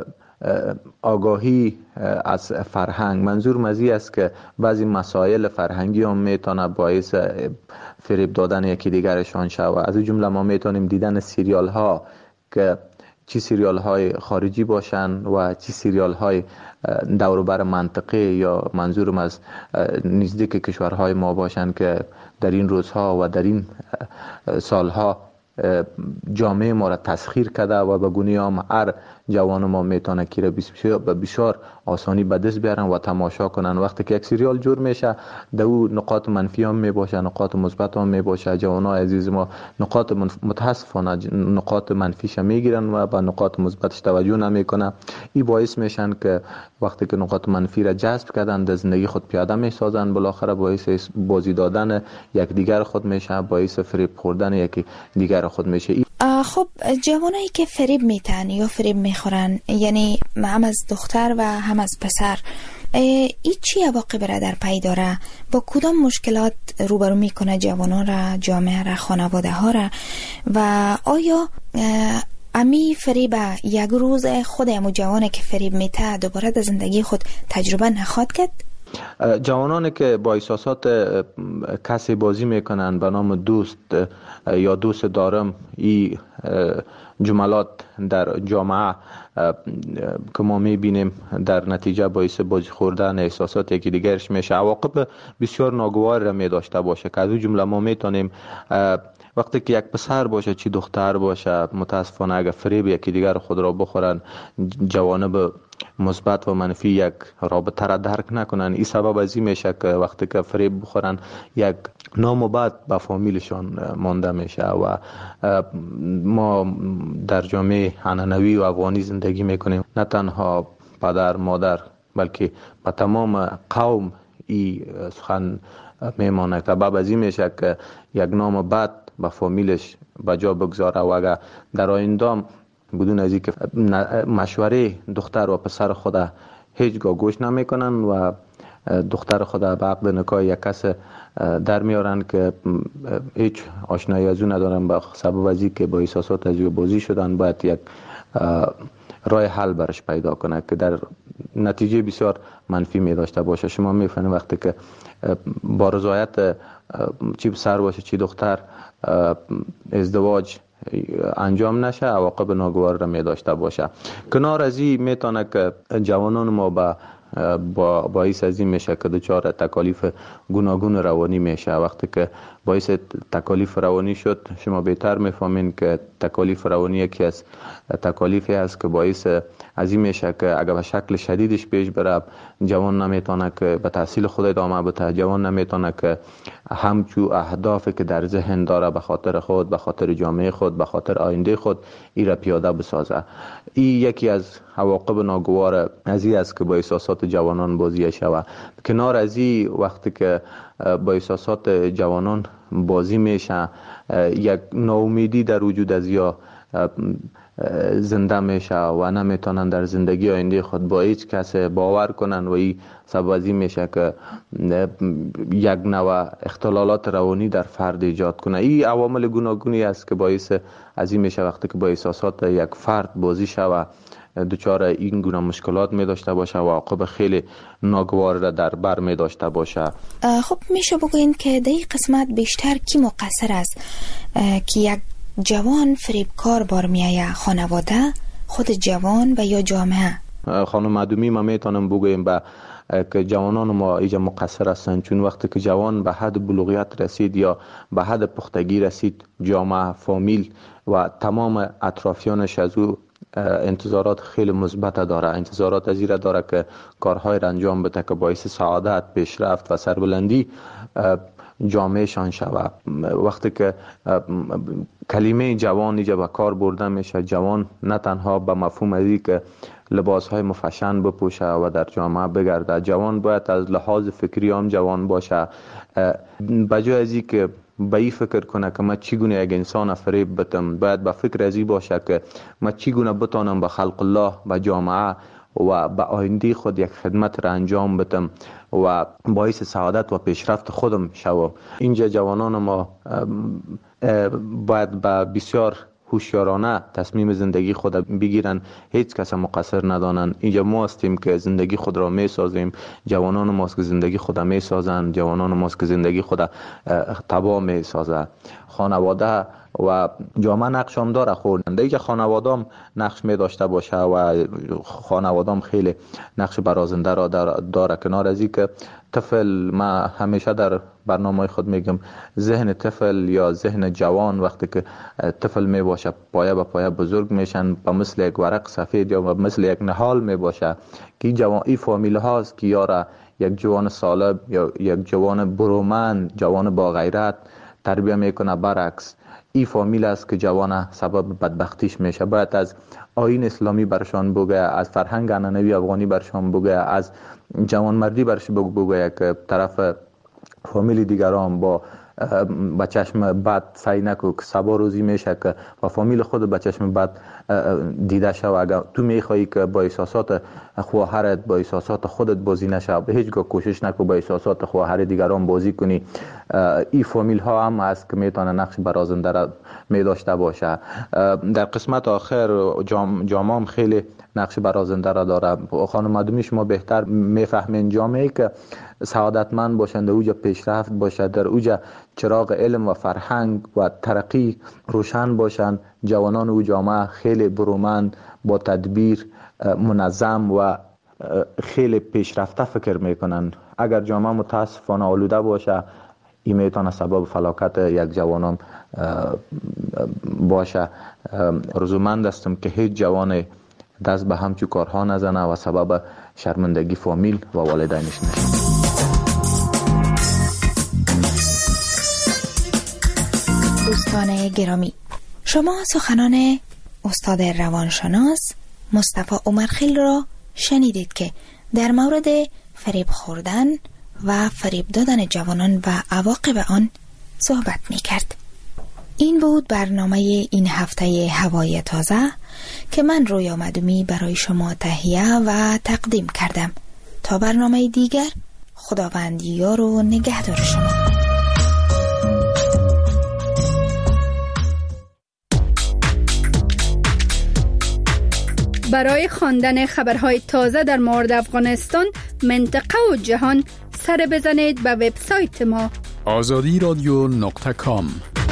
S18: آگاهی از فرهنگ، منظور از این است که بعضی مسائل فرهنگی هم میتونه باعث فریب دادن یکی دیگرشان شود. از این جمله ما میتونیم دیدن سریال ها که چی سریال های خارجی باشن و چی سریال های دور بر منطقه یا منظورم از نزدیک کشورهای ما باشن که در این روزها و در این سالها جامعه ما را تسخیر کرده و به گونه هم هر جوان ما میتونه که به بسیار آسانی به دست بیارن و تماشا کنن. وقتی که یک سریال جور میشه در او نقاط منفی هم میباشه، نقاط مثبت هم میباشه. جوانای عزیز ما نقاط متاسفانه نقاط منفیش میگیرن و به نقاط مثبتش توجه نمیکنن. این باعث میشن که وقتی که نقاط منفی را جذب کردن در زندگی خود پیاده میسازن، بالاخره باعث بازی دادن یک دیگر خود میشه، باعث فریب خوردن یک دیگر خود میشه.
S13: خب جوانایی که فریب میتن یا فریب میخورن، یعنی هم از دختر و هم از پسر، این چی عواقب را در پی داره؟ با کدام مشکلات روبرو میکنه جوانان را، جامعه را، خانواده ها را؟ و آیا امی فریب یک روز خود امو جوانه که فریب میته دوباره در زندگی خود تجربه نخواد کرد؟
S18: جوانانی که با احساسات کسی بازی میکنن به نام دوست یا دوست دارم، این جملات در جامعه که ما میبینیم در نتیجه باعث بازی خوردن احساسات یکی دیگرش میشه، عواقب بسیار ناگوار را میداشته باشه که از اون جمله ما میتونیم وقتی که یک پسر باشه چی دختر باشه متاسفانه اگر فریب یکی دیگر خود را بخورن، جوانب مثبت و منفی یک رابطه را درک نکنن، این سبب از این میشه که وقتی که فریب بخورن یک نام و بد به فامیلشان مانده میشه. و ما در جامعه عنعنوی و افغانی زندگی میکنیم، نه تنها پدر مادر بلکه به تمام قوم این سخن میمانه. سبب از این میشه که یک نام بد به فامیلش بجا بگذاره و اگر در آینده بدون از اینکه مشوره دختر و پسر خود هیچگاه گوش نمیکنن و دختر خود به عقد نکاح یک کس در میارن که هیچ آشنایی از او ندارن، به سبب از اینکه با احساسات از او بازی شدن، باید یک راه حل برش پیدا کنه که در نتیجه بسیار منفی می داشته باشه. شما میفهمید وقتی که با رضایت چی پسر باشه چی دختر ازدواج انجام نشه، عواقب ناگوار را می داشته باشه. کنار از این میتونه که جوانان ما باعث از این میشه که دچار تکالیف گوناگون روانی میشه. وقتی که باعث تکالیف روانی شد، شما بهتر میفهمین که تکالیف روانی یکی از تکالیفی است که باعث از این میشه که اگر به شکل شدیدش پیش بره، جوان نمیتونه که به تحصیل خود ادامه بده، جوان نمیتونه که همچو اهدافی که در ذهن داره به خاطر خود، به خاطر جامعه خود، به خاطر آینده خود ای را پیاده بسازه. این یکی از عواقب ناگوار از این است که با احساسات جوانان بازی شود. کنار از این وقتی که با احساسات جوانان بازی میشه، یک ناامیدی در وجود از یا زنده میشه و نمیتونن در زندگی آینده خود با هیچ کس باور کنن و این سبب از این میشه که یک نوع اختلالات روانی در فرد ایجاد کنه. این عوامل گوناگونی است که باعث از این میشه وقتی که با احساسات یک فرد بازی شود دچار این گونه مشکلات می داشته باشه و عواقب خیلی ناگوار را در بر می داشته باشه.
S13: خب میشه بگوین که در این قسمت بیشتر کی مقصر است که یک جوان فریبکار بار میایه؟ خانواده، خود جوان و یا جامعه؟
S18: خانم معدومی ما میتونم بگویم که جوانان ما ایجا مقصر هستند، چون وقتی که جوان به حد بلوغیت رسید یا به حد پختگی رسید، جامعه، فامیل و تمام اطرافیانش از او انتظارات خیلی مثبت داره، انتظارات از این داره که کارهای را انجام بده که باعث سعادت، پیشرفت و سربلندی جامعهشان شود. وقتی که کلمه جوان اینجا به کار برده میشه، جوان نه تنها به مفهوم ازی که لباسهای مفشن بپوشه و در جامعه بگرده، جوان باید از لحاظ فکری هم جوان باشه، بجای ازی که به این فکر کنه که من چگونه یک انسان فریب بتم، باید به فکر ازی باشه که من چگونه بتانم به خلق الله، به جامعه و به آینده خود یک خدمت را انجام بدم و باعث سعادت و پیشرفت خودم شوم. اینجا جوانان ما باید به بسیار هوشیارانه تصمیم زندگی خود بگیرن، هیچ کس مقصر ندانن. اینجا ما هستیم که زندگی خود را می سازیم، جوانان ماست که زندگی خود می سازن، جوانان ماست که زندگی خود تباه می سازه. خانواده و جامعه نقش هم داره خوردن، دیگه خانواده هم نقش می داشته باشه و خانواده هم خیلی نقش برازنده را داره. کنار از این که طفل، ما همیشه در برنامه خود میگم ذهن طفل یا ذهن جوان وقتی که طفل می باشه پایه به پایه بزرگ میشن، به مثل یک ورق سفید یا به مثل یک نهال می باشه که این فامیل هاست که یاره یک جوان سالب یا یک جوان برومند، جوان با غیرت تربیه میکنه. برعکس این فامیل است که جوان سبب بدبختیش میشه. باید از آیین اسلامی برشان بگه، از فرهنگ عنعنوی افغانی برشان بگه، از جوان مردی برش بگه که طرف فامیل دیگران با چشم بد سعی نکو که سبا روزی میشه که با فامیل خود با چشم بد دیده شو. اگر تو میخوایی که با احساسات خواهرت، با احساسات خودت بازی نشه، هیچگاه کوشش نکو با احساسات خواهر دیگران بازی کنی. این فامیل ها هم هست که میتونه نقش برازنده را می داشته باشه. در قسمت آخر جامعه هم خیلی نقش برازنده را داره. خانم مدومی شما بهتر میفهمین جامعه که سعادتمند باشند، اوجا پیشرفت باشه، در اوجا چراغ علم و فرهنگ و ترقی روشن باشند، جوانان او جامعه خیلی برومند، با تدبیر، منظم و خیلی پیشرفته فکر میکنن. اگر جامعه متاسفانه آلوده باشه، این میتونه سبب فلاکت یک جوانان باشه. رضامند هستم که هیچ جوان دست به همچون کارها نزنه و سبب شرمندگی فامیل و والدینش نشه.
S13: دوستان گرامی، شما سخنان استاد روانشناس مصطفی عمرخیل را شنیدید که در مورد فریب خوردن و فریب دادن جوانان و عواقب آن صحبت می کرد. این بود برنامه این هفته هوای تازه که من رویا مدومی برای شما تهیه و تقدیم کردم. تا برنامه دیگر، خداوند یار و نگهدار شما.
S3: برای خواندن خبرهای تازه در مورد افغانستان، منطقه و جهان، سر بزنید به وبسایت ما
S19: azadiradyo.com.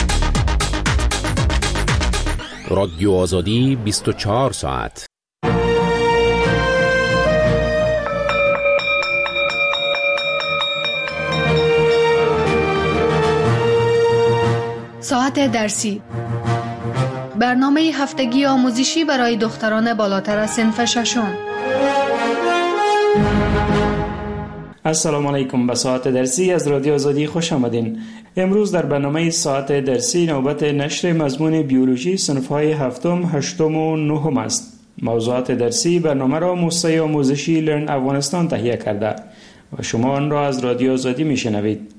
S6: رادیو آزادی 24 ساعت.
S20: ساعت درسی، برنامه هفتگی آموزشی برای دختران بالاتر از صنف ششم.
S21: السلام علیکم. به ساعت درسی از رادیو آزادی خوش آمدین. امروز در برنامه ساعت درسی نوبت نشر مضمون بیولوژی صنف‌های هفتم، هشتم و نهم است. موضوعات درسی برنامه را موسسه آموزشی لرن افغانستان تهیه کرده و شما آن را از رادیو آزادی میشنوید.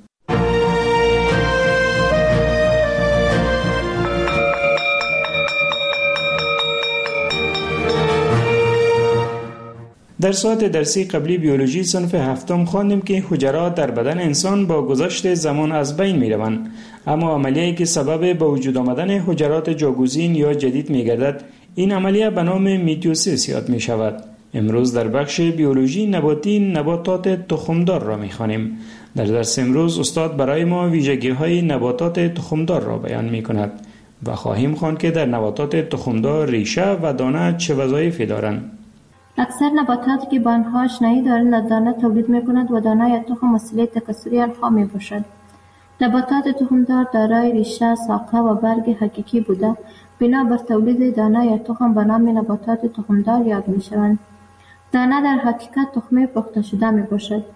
S21: در ساعت درسی قبلی بیولوژی صنف هفتم خواندیم که حجرات در بدن انسان با گذشت زمان از بین می روند، اما عملیه‌ای که سبب به وجود آمدن حجرات جاگزین یا جدید می گردد، این عملیه به نام میتوسیس یاد می شود. امروز در بخش بیولوژی نباتی نباتات تخمدار را می خوانیم. در درس امروز استاد برای ما ویژگی‌های نباتات تخمدار را بیان می کند و خواهیم خواند که در نباتات تخمدار ریشه و دانه چه وظایفی دارند.
S22: اکثر نباتاتی که با آنها آشنایی دارند از دانه تولید می‌کنند و دانه یا تخم وسیله تکثری آنها میباشد. نباتات تخمدار دارای ریشه، ساقه و برگ حقیقی بوده بنا بر تولید دانه یا تخم به نام نباتات تخمدار یاد می‌شوند. دانه در حقیقت تخمه پخته شده میباشد.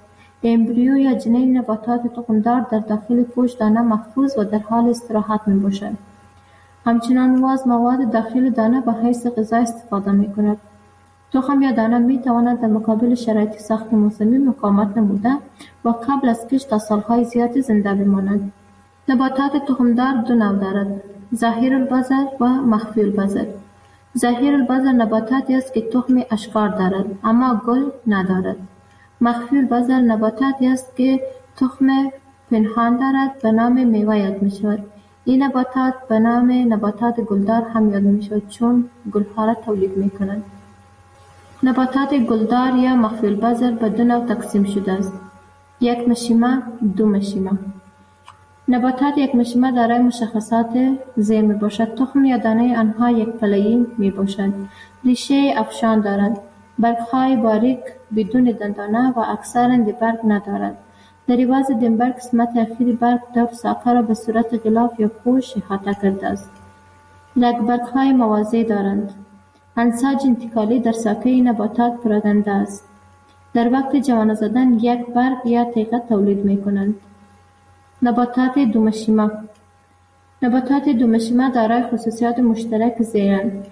S22: امبریو یا جنین نباتات تخمدار در داخل پوش دانه محفوظ و در حال استراحت می باشد. همچنان واز مواد داخل دانه به حیث غذا استفاده می کند. تخم یا دانه می تواند در مقابل شرایط سخت موسمی مقاومت نموده و قبل از کشت تا سالهای زیادی زنده بماند. نباتات تخمدار دو نوع دارد: ظاهر البذر و مخفی البذر. ظاهر البذر نباتاتی است که تخم اشکار دارد اما گل ندارد. مخفی البذر نباتاتی است که تخم پنهان دارد به نام میوه یاد می شود. این نباتات به نام نباتات گلدار هم یاد می شود چون گلها را تولید می کنند. نباتات گلدار یا مخفی البذر به دو نوع تقسیم شده است: یک مشیمه، دو مشیمه. نباتات یک مشیمه دارای مشخصات زیر می باشد. تخم یا دانه آنها یک پله‌ای می باشد. ریشه افشان دارد. برگ‌های باریک بدون دندانه و اکثراً برگ ندارد. در عوض دنبر قسمت اخیر برگ دو ساقه را به صورت غلاف یا پوش احاطه کرده است. برگ‌های موازی دارند. انساج انتقالی در ساقه این نباتات پراکنده است. در وقت جوانه زدن یک برگ یا تیغه تولید می کنند. نباتات دومشیمه. نباتات دومشیمه دارای خصوصیات مشترک زیرند.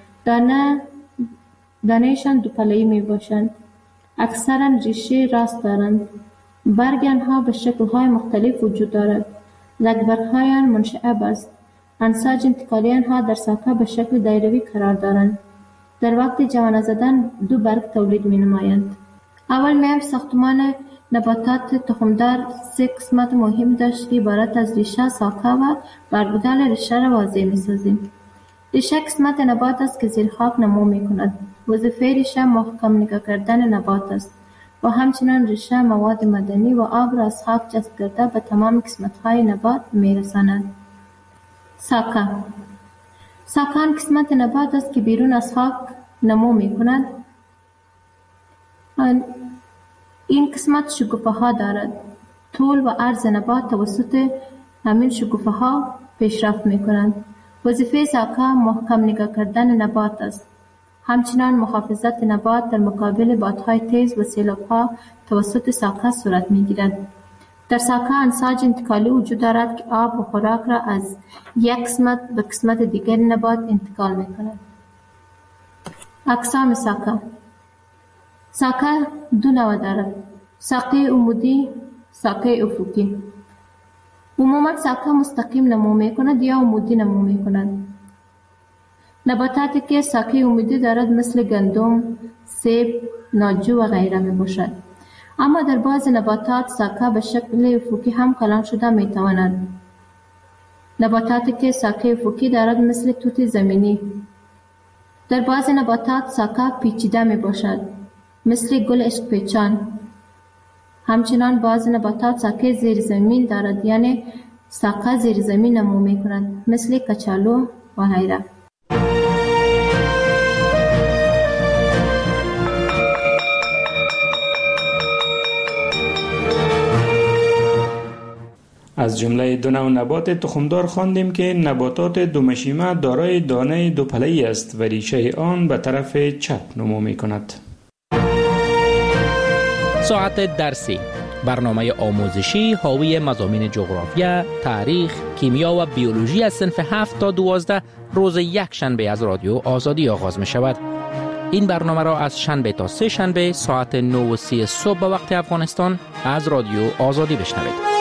S22: دانه‌شان دو پله‌ای می باشند. اکثراً ریشه راست دارند. برگ آنها به شکل‌های مختلف وجود دارد. برگ‌های آن منشعب است. انساج انتقالی آنها در ساقه به شکل دایروی قرار دارند. در وقت جوانه زدن دو برگ تولید می نمایند. اول می‌ایم ساختمان نباتات تخمدار سه قسمت مهم داشت که عبارت از ریشه، ساقه و برگودل ریشه را واضح می‌سازیم. ریشه قسمت نبات است که زیر خاک نمو می‌کند. وظیفه ریشه محکم نگاه کردن نبات است و همچنین ریشه مواد معدنی و آب را از خاک جذب کرده به تمام قسمت‌های نبات می‌رساند. ساقه. ساقه آن قسمت نبات است که بیرون از خاک نمو می‌کند. این قسمت شکوفه ها دارد. طول و عرض نبات توسط همین شکوفه ها پیشرفت می کنند. وظیفه ساقه محکم نگاه کردن نبات است. همچنان محافظت نبات در مقابل بادهای تیز و سیلاب ها توسط ساقه صورت می گیرد. در ساقه انساج انتقالی وجود دارد که آب و خوراک را از یک قسمت به قسمت دیگر نبات انتقال می کند. اقسام ساقه. ساقه دو نوع دارد: ساقه عمودی، ساقه افقی. عموما ساقه مستقیم نمو می کند یا عمودی نمو می کند. نباتاتی که ساقه عمودی دارد مثل گندم، سیب، ناجو و غیره می باشد. اما در بعض نباتات ساقه به شکل افقی هم کلان شده می تواند. نباتاتی که ساقه افقی دارد مثل توت زمینی. در بعض نباتات ساقه پیچیده می باشد مثل گل عشق پیچان. همچنان بعض نباتات ساقه زیر زمین دارد، یعنی ساقه زیر زمین نمو می کند مثل کچالو و غیره.
S21: از جمله دو نوع نبات تخمدار خواندیم که نباتات دومشیمه دارای دانه دو پله‌ای است و ریشه آن به طرف چپ نمو می کند.
S2: ساعت درسی، برنامه آموزشی حاوی مضامین جغرافیا، تاریخ، کیمیا و بیولوژی از صنف 7 تا 12 روز یک شنبه از رادیو آزادی آغاز می شود. این برنامه را از شنبه تا سه شنبه ساعت 9:30 صبح به وقت افغانستان از رادیو آزادی بشنوید.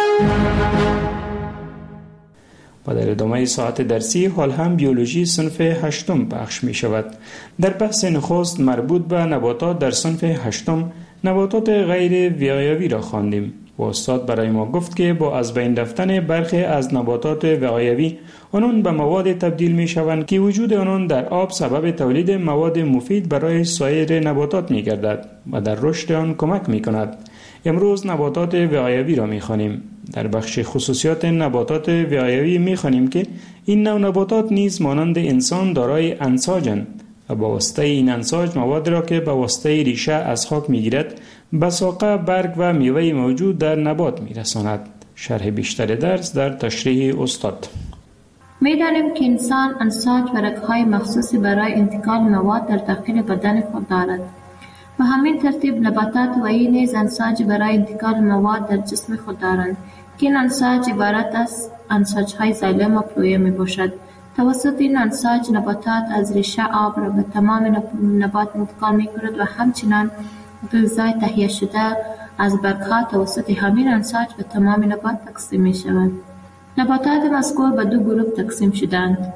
S21: و در ادامه ساعت درسی حال هم بیولوژی صنف 8 پخش می شود. در بحث نخست مربوط به نباتات در صنف 8 نباتات غیر وقایوی را خواندیم و استاد برای ما گفت که با از بین رفتن برخی از نباتات وقایوی آنان به مواد تبدیل می شوند که وجود آنان در آب سبب تولید مواد مفید برای سایر نباتات می گردد و در رشد آن کمک می کند. امروز نباتات وقایوی را می خوانیم. در بخش خصوصیات نباتات وقایوی می خوانیم که این نوع نباتات نیز مانند انسان دارای انساجند و با واسطه این انساج مواد را که با واسطه ریشه از خاک می گیرد به ساقه، برگ و میوه موجود در نبات می رساند. شرح بیشتر درس در تشریح استاد.
S22: می دانیم که انسان انساج و رگ‌های مخصوصی برای انتقال مواد در داخل بدن خود دارد. به همین ترتیب نباتات ویی نیز انساج برای انتقال مواد در جسم خود دارند که این انساج عبارت از انساجهای زایلم و پلویه می باشد. توسط این انساج نباتات از ریشه آب را به تمام نبات انتقال می کند و همچنان غذای تهیه شده از برگ‌ها توسط همین انساج به تمام نبات تقسیم می شود. نباتات مذکور به دو گروه تقسیم شدند.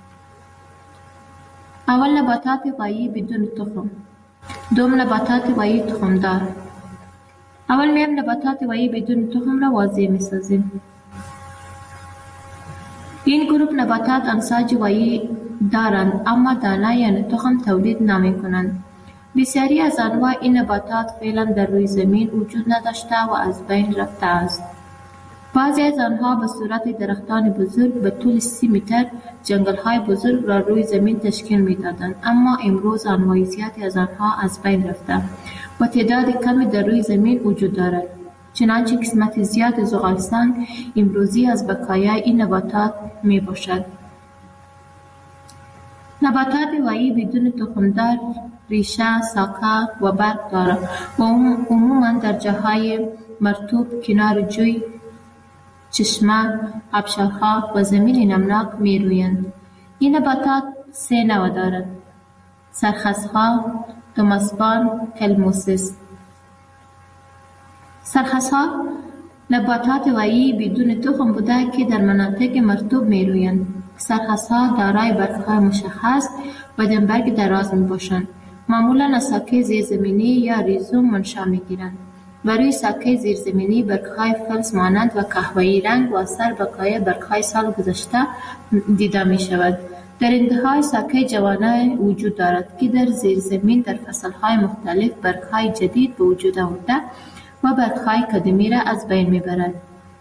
S22: اول نباتات ویی بدون تخم، دوم نباتات ویی تخمدار. اول میم نباتات ویی بدون تخم را واضح می سازیم. این گروه نباتات انساج ویی دارند اما دانه یعنی تخم تولید نمی کنند. بسیاری از انواع این نباتات فعلا در روی زمین وجود نداشته و از بین رفته است. بعضی از آنها به صورت درختان بزرگ به طول 30 متر جنگل‌های بزرگ را روی زمین تشکیل می‌دادند، اما امروز انواع زیادی از آنها از بین رفته و تعداد کمی در روی زمین وجود دارد. چنانچه قسمت زیاد زغالستان امروزی از بقایای این نباتات میباشد. نباتات ویی بدون تخمدار ریشه، ساقه و برگ دارد و عموماً در جاهای مرطوب، کنار جوی، چشمه، آبشارها و زمین نمناک می رویند. این نباتات 3 نوع دارد: سرخسها، توماسبان، کلموسیس. سرخسها نباتات ویی بدون تخم بوده که در مناطق مرطوب می رویند. سرخسها دارای برگ‌های مشخص و دمبرگ دراز می باشند. معمولاً از ساقه زیرزمینی یا ریزوم منشأ می گیرند. برای ساقه زیرزمینی برگ‌های فلز مانند و قهوه‌ای رنگ و اثر بقای برگ‌های سال گذشته دیده می شود. در انتهای ساقه جوانه وجود دارد که در زیرزمین در فصل‌های مختلف برگ‌های جدید به وجود آورده و برگ‌های قدیمی را از بین می‌برد.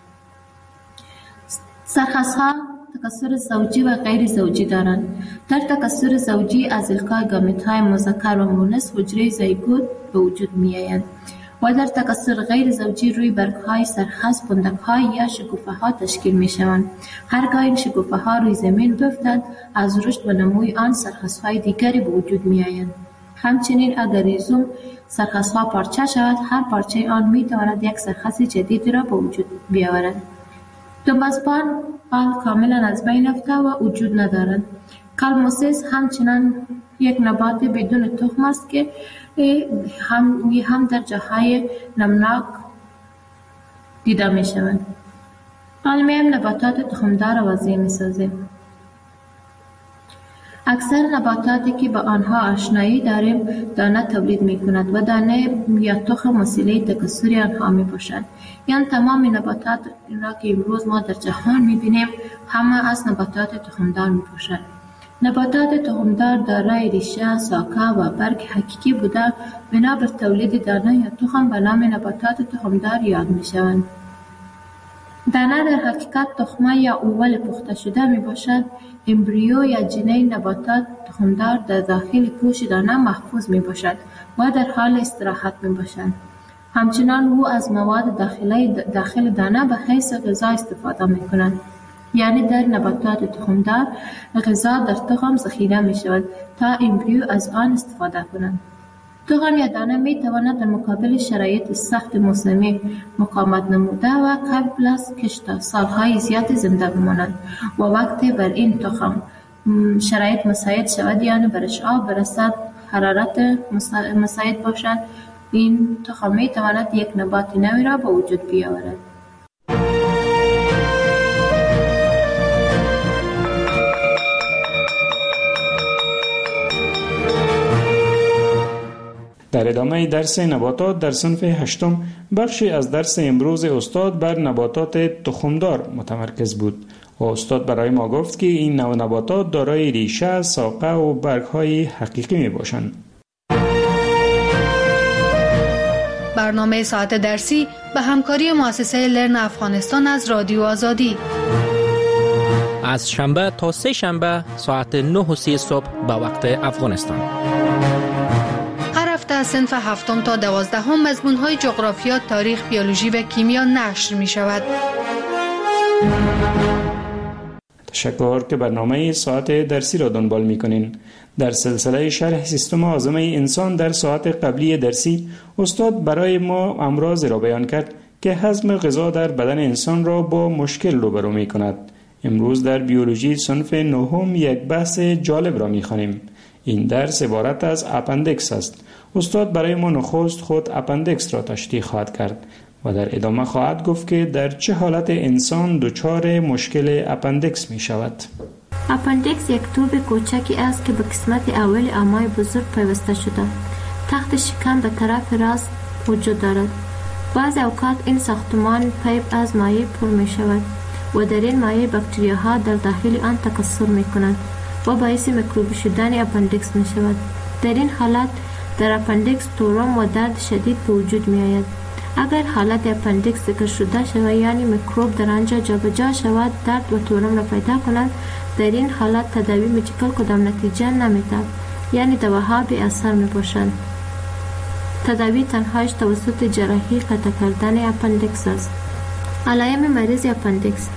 S22: سرخسها تکثر زوجی و غیر زوجی دارند. در تکثر زوجی از القای گامیت‌های مذکر و مؤنث حجره زیگوت به وجود می‌آیند و در تکثر غیر زوجی روی برگ‌های سرخس پندک‌های یا شکوفه‌ها تشکیل می‌شوند. هرگاه این شکوفه‌ها روی زمین بیفتند از رشد و نموی آن سرخس‌های دیگری به وجود می‌آیند. همچنین اگر ریزوم سرخس‌ها پارچه شود، هر پارچه آن می‌تواند یک سرخس جدید را به وجود بیاورد. توماسبان آن کاملا از بین رفته و وجود ندارد. کلموسیس همچنان یک نبات بدون تخم است که هم در جاهای نمناک دیده می شود. علمیم نباتات تخمدار را وضعی می سازیم. اکثر نباتاتی که با آنها آشنایی داریم دانه تولید می کند و دانه یا تخم وسیله تکثری آنها می باشد. یعنی تمام نباتات را که امروز ما در جهان می بینیم همه از نباتات تخمدار می باشد. نباتات تخمدار دارای ریشه، ساقه و برگ حقیقی بوده بنا بر تولید دانه یا تخم به نام نباتات تخمدار یاد می شوند. دانه در حقیقت تخمه یا اول پخته شده می باشد. امبریو یا جنین نباتات تخمدار در داخل پوش دانه محفوظ می باشد و در حال استراحت می باشد. همچنان او از مواد داخل دانه به حیث غذا استفاده می کند. یعنی در نباتات تخمدار غذا در تخم ذخیره می شود تا امبریو از آن استفاده کنند. تخم یا دانه می تواند در مقابل شرایط سخت موسمی مقاومت نموده و قبل از کشت سالهای زیاد زنده بماند و وقتی بر این تخم شرایط مساعد شود، یعنی برش آب برسد، حرارت مساعد باشد، این تخم می تواند یک نبات نوی را به وجود بیاورد.
S21: در ادامه درس نباتات در صنف 8 بخشی از درس امروز استاد بر نباتات تخمدار متمرکز بود و استاد برای ما گفت که این نوع نباتات دارای ریشه، ساقه و برگ‌های حقیقی می باشند.
S20: برنامه ساعت درسی به همکاری مؤسسه لرن افغانستان از رادیو آزادی
S2: از شنبه تا سه شنبه ساعت 9:30 صبح به وقت افغانستان.
S20: از صنف 7 تا 12 مضمون‌های جغرافیا، تاریخ، بیولوژی و کیمیا نشر می شود.
S21: تشکر که برنامه ساعت درسی را دنبال می‌کنین. در سلسله شرح سیستم هاضمه انسان در ساعت قبلی درسی استاد برای ما امراض را بیان کرد که هضم غذا در بدن انسان را با مشکل روبرو می‌کند. امروز در بیولوژی صنف نهم یک بحث جالب را می‌خوانیم. این درس عبارت از اپندکس است. استاد برای ما نخست خود اپندکس را تشریح خواهد کرد و در ادامه خواهد گفت که در چه حالت انسان دچار مشکل اپندکس می شود.
S22: اپندکس یک توب کوچکی است که به قسمت اول امعای بزرگ پیوسته شده. تخت شکم به طرف راست وجود دارد. بعض اوقات این ساختمان پیپ از مایع پر می شود و در این مایع باکتریاها در داخل آن تکثر می کنند و باعث میکروبی شدن اپندکس می شود. در این حالت در اپندکس تورم و درد شدید به وجود می آید. اگر حالت اپندکس ذکر شده شود یعنی میکروب در آنجا جابجا شود درد و تورم را پیدا کند، در این حالت تداوی مدیکال کدام نتیجه نمی‌دهد، یعنی دواها بی اثر می باشند. تداوی تنهایش توسط جراحی قطع کردن اپندکس است. علائم مریض اپندکس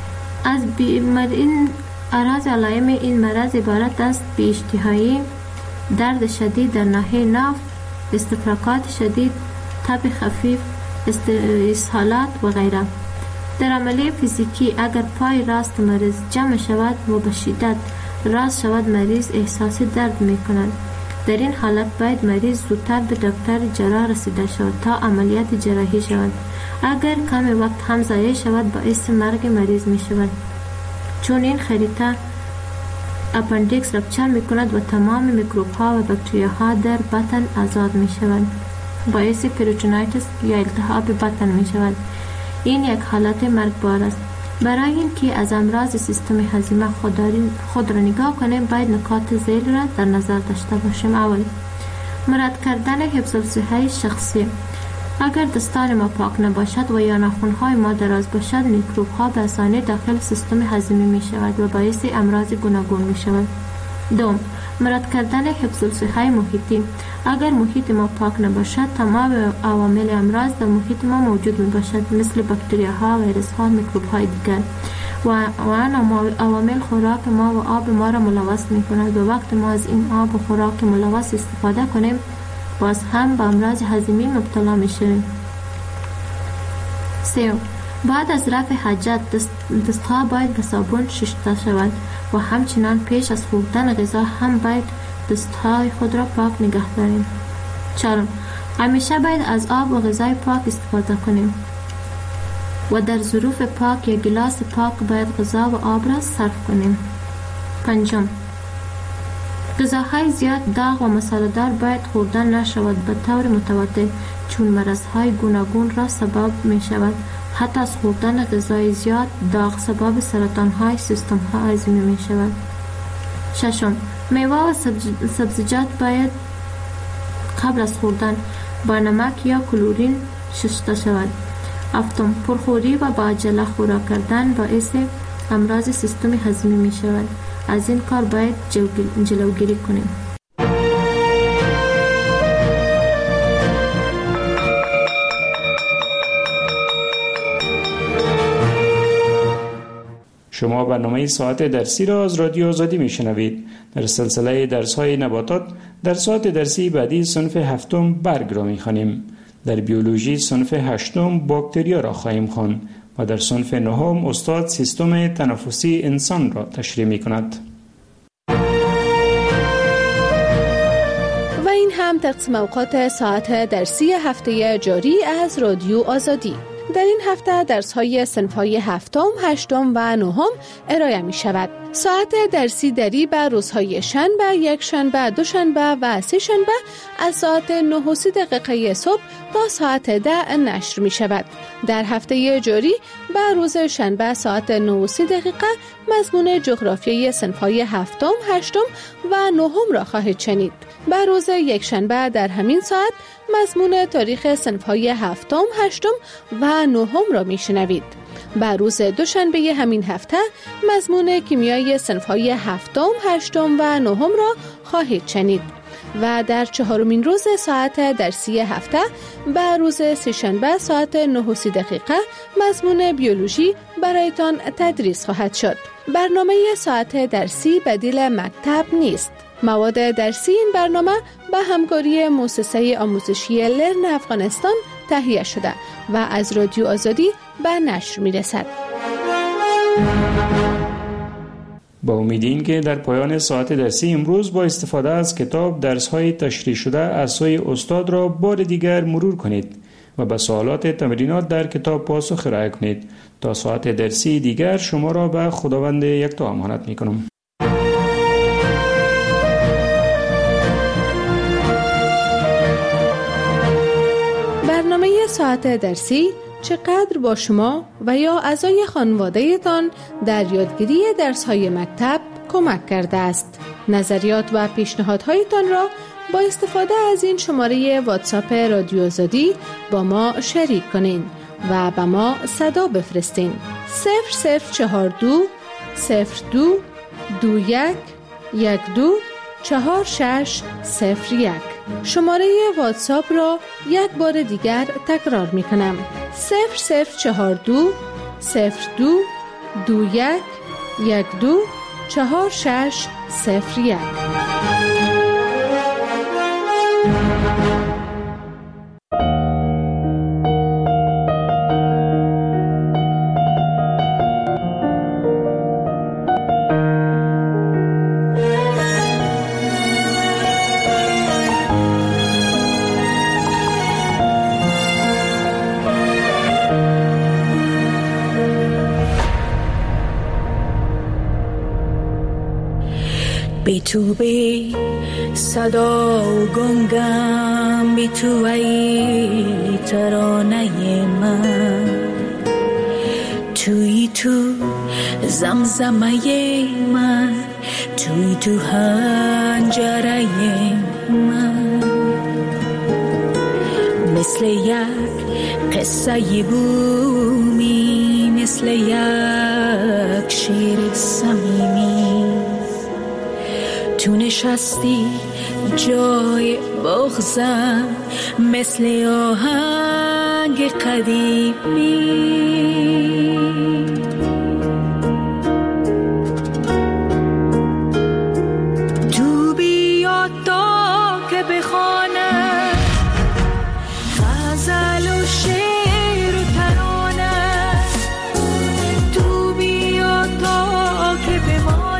S22: از علائم این مرض عبارت است بی اشتهایی، درد شدید در ناحیه ناف، استفراغات شدید، تب خفیف، اسهالات و غیره. در عملیه فیزیکی اگر پای راست مریض جمع شود و به شدت راست شود مریض احساس درد می کند. در این حالت باید مریض زودتر به دکتر جراح رسیده شود تا عملیات جراحی شود. اگر کم وقت هم ضایع شود باعث مرگ مریض می شود، چون این خریطه اپندکس رپچر می کند و تمام میکروب ها و باکتریا ها در بطن آزاد می شوند. باعث پریتونایتس یا التهاب بطن می شود. این یک حالت مرگبار است. برای اینکه از امراض سیستم هاضمه خود را نگاه کنیم باید نکات ذیل را در نظر داشته باشیم. اول، مراد کردن حفظ الصحه شخصی. اگر دستان ما پاک نباشد و یا ناخن‌های ما دراز باشد میکروب‌ها به آسانی داخل سیستم هاضمه می شود و باعث امراض گوناگون می شود. دوم، مراد کردن حفظ الصحه محیطی. اگر محیط ما پاک نباشد تمام عوامل امراض در محیط ما موجود می باشد، مثل باکتریاها، ویروس‌ها، میکروب‌های دیگر و آن عوامل خوراک ما و آب ما را ملوث می کند و وقت ما از این آب و خوراک ملوث استفاده کنیم باز هم به امراض هاضمه مبتلا می شویم. سوم، بعد از رفع حاجت دستها باید به صابون شسته شود و همچنان پیش از خوردن غذا هم باید دستهای خود را پاک نگه داریم. چهارم، همیشه باید از آب و غذای پاک استفاده کنیم و در ظروف پاک یا گلاس پاک باید غذا و آب را صرف کنیم. پنجم، غذاهای زیاد داغ و مساله‌دار باید خوردن نشود به طور متواتر، چون مرضهای گوناگون را سبب می شود. حتی از خوردن غذای زیاد داغ سبب سرطان‌های سیستم هاضمه می شود. ششم، میوه و سبزیجات باید قبل از خوردن با نمک یا کلورین شسته شود. هفتم، پرخوری و با عجله خوراک کردن باعث امراض سیستم هاضمه می شود. از این کار باید جلوگیری کنیم.
S21: شما برنامه ساعت درسی را از رادیو آزادی میشنوید. در سلسله درس‌های نباتات در ساعت درسی بعدی صنف هفتم برگ را میخوانیم. در بیولوژی صنف هشتم باکتریا را خواهیم خواند و در صنف نهم استاد سیستم تنفسی انسان را تشریح میکند.
S5: و این هم تقسیم اوقات ساعت درسی هفته جاری از رادیو آزادی. در این هفته درس‌های صنف‌های هفتم، هشتم و نهم ارائه می شود. ساعت درسی دری به روزهای شنبه، یک شنبه، دوشنبه و سه شنبه از ساعت 9:30 صبح تا ساعت 10 نشر می شود. در هفته جاری به روز شنبه ساعت 9:30 مضمون جغرافیای صنف‌های هفتم، هشتم و نهم را خواهید شنید. به روز یک شنبه در همین ساعت مضمون تاریخ صنف‌های هفتم، هشتم و نهم را میشنوید. به روز دوشنبه همین هفته مضمون کیمیای صنف‌های هفتم، هشتم و نهم را خواهید شنید. و در 4مین روز ساعت درسی هفته و روز سه‌شنبه ساعت 9:30 مضمون بیولوژی برایتان تدریس خواهد شد. برنامه ساعت درسی بدیل مکتب نیست. مواد درسی این برنامه به همکاری مؤسسه آموزشی لرن افغانستان تهیه شده و از رادیو آزادی به نشر می‌رسد.
S21: با امید این که در پایان ساعت درسی امروز با استفاده از کتاب درس‌های تشریح شده از سوی استاد را بار دیگر مرور کنید و به سوالات تمرینات در کتاب پاسخ ارائه کنید. تا ساعت درسی دیگر شما را به خداوند یکتا امانت می‌کنم.
S5: برنامه ساعت درسی چقدر با شما و یا اعضای خانواده‌تان در یادگیری درس‌های مکتب کمک کرده است؟ نظریات و پیشنهادهایتان را با استفاده از این شماره واتساپ رادیو آزادی با ما شریک کنین و به ما صدا بفرستین. 0042 02 21 12 4601. شماره واتساپ را یک بار دیگر تکرار می کنم. 0042 02 21 12 4601.
S8: بی تو بی صدا و گنگم، بی تو ای ترانه من، توی تو زمزمه من، توی تو حنجره من، مثل یک قصه بومی، مثل یک شیر صمیمی، تو نشستی جای بغضم، مثل آهنگ قدیمی، تو بیا تا که بخوانم غزل و شعر و ترانه، تو بیا تا که بمانم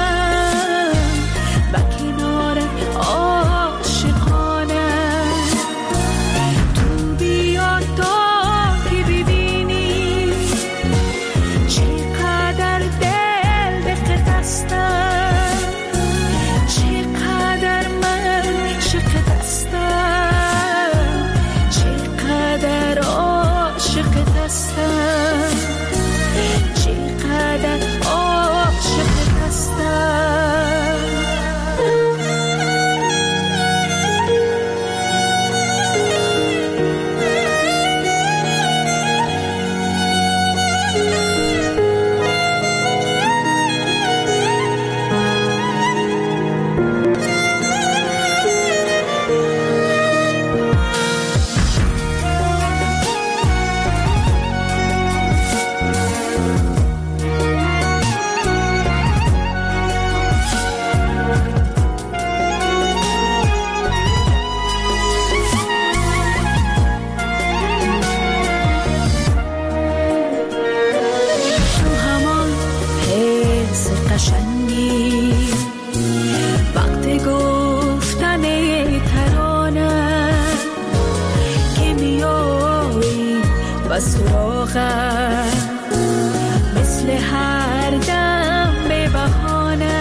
S8: مثل هر دم به بهانه،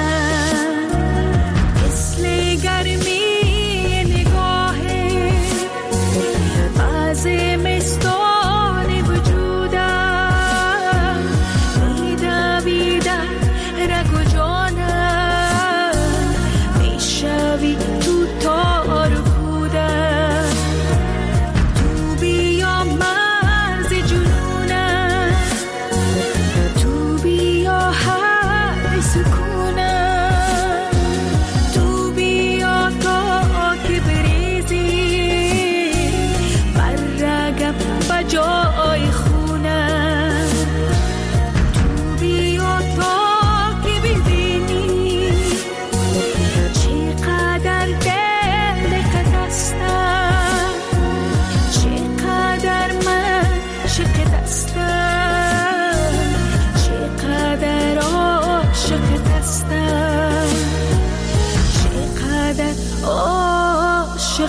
S8: مثل گرمی نگاهه از مستان وجودم، میدویده رگ و جانم، میشوی تو تار و پودم، تو بیا مرز جنون، تو بیا هر سکون،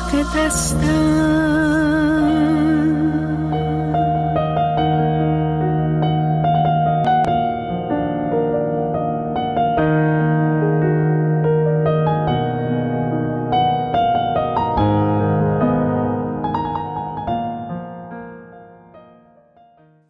S8: ساقط هستم.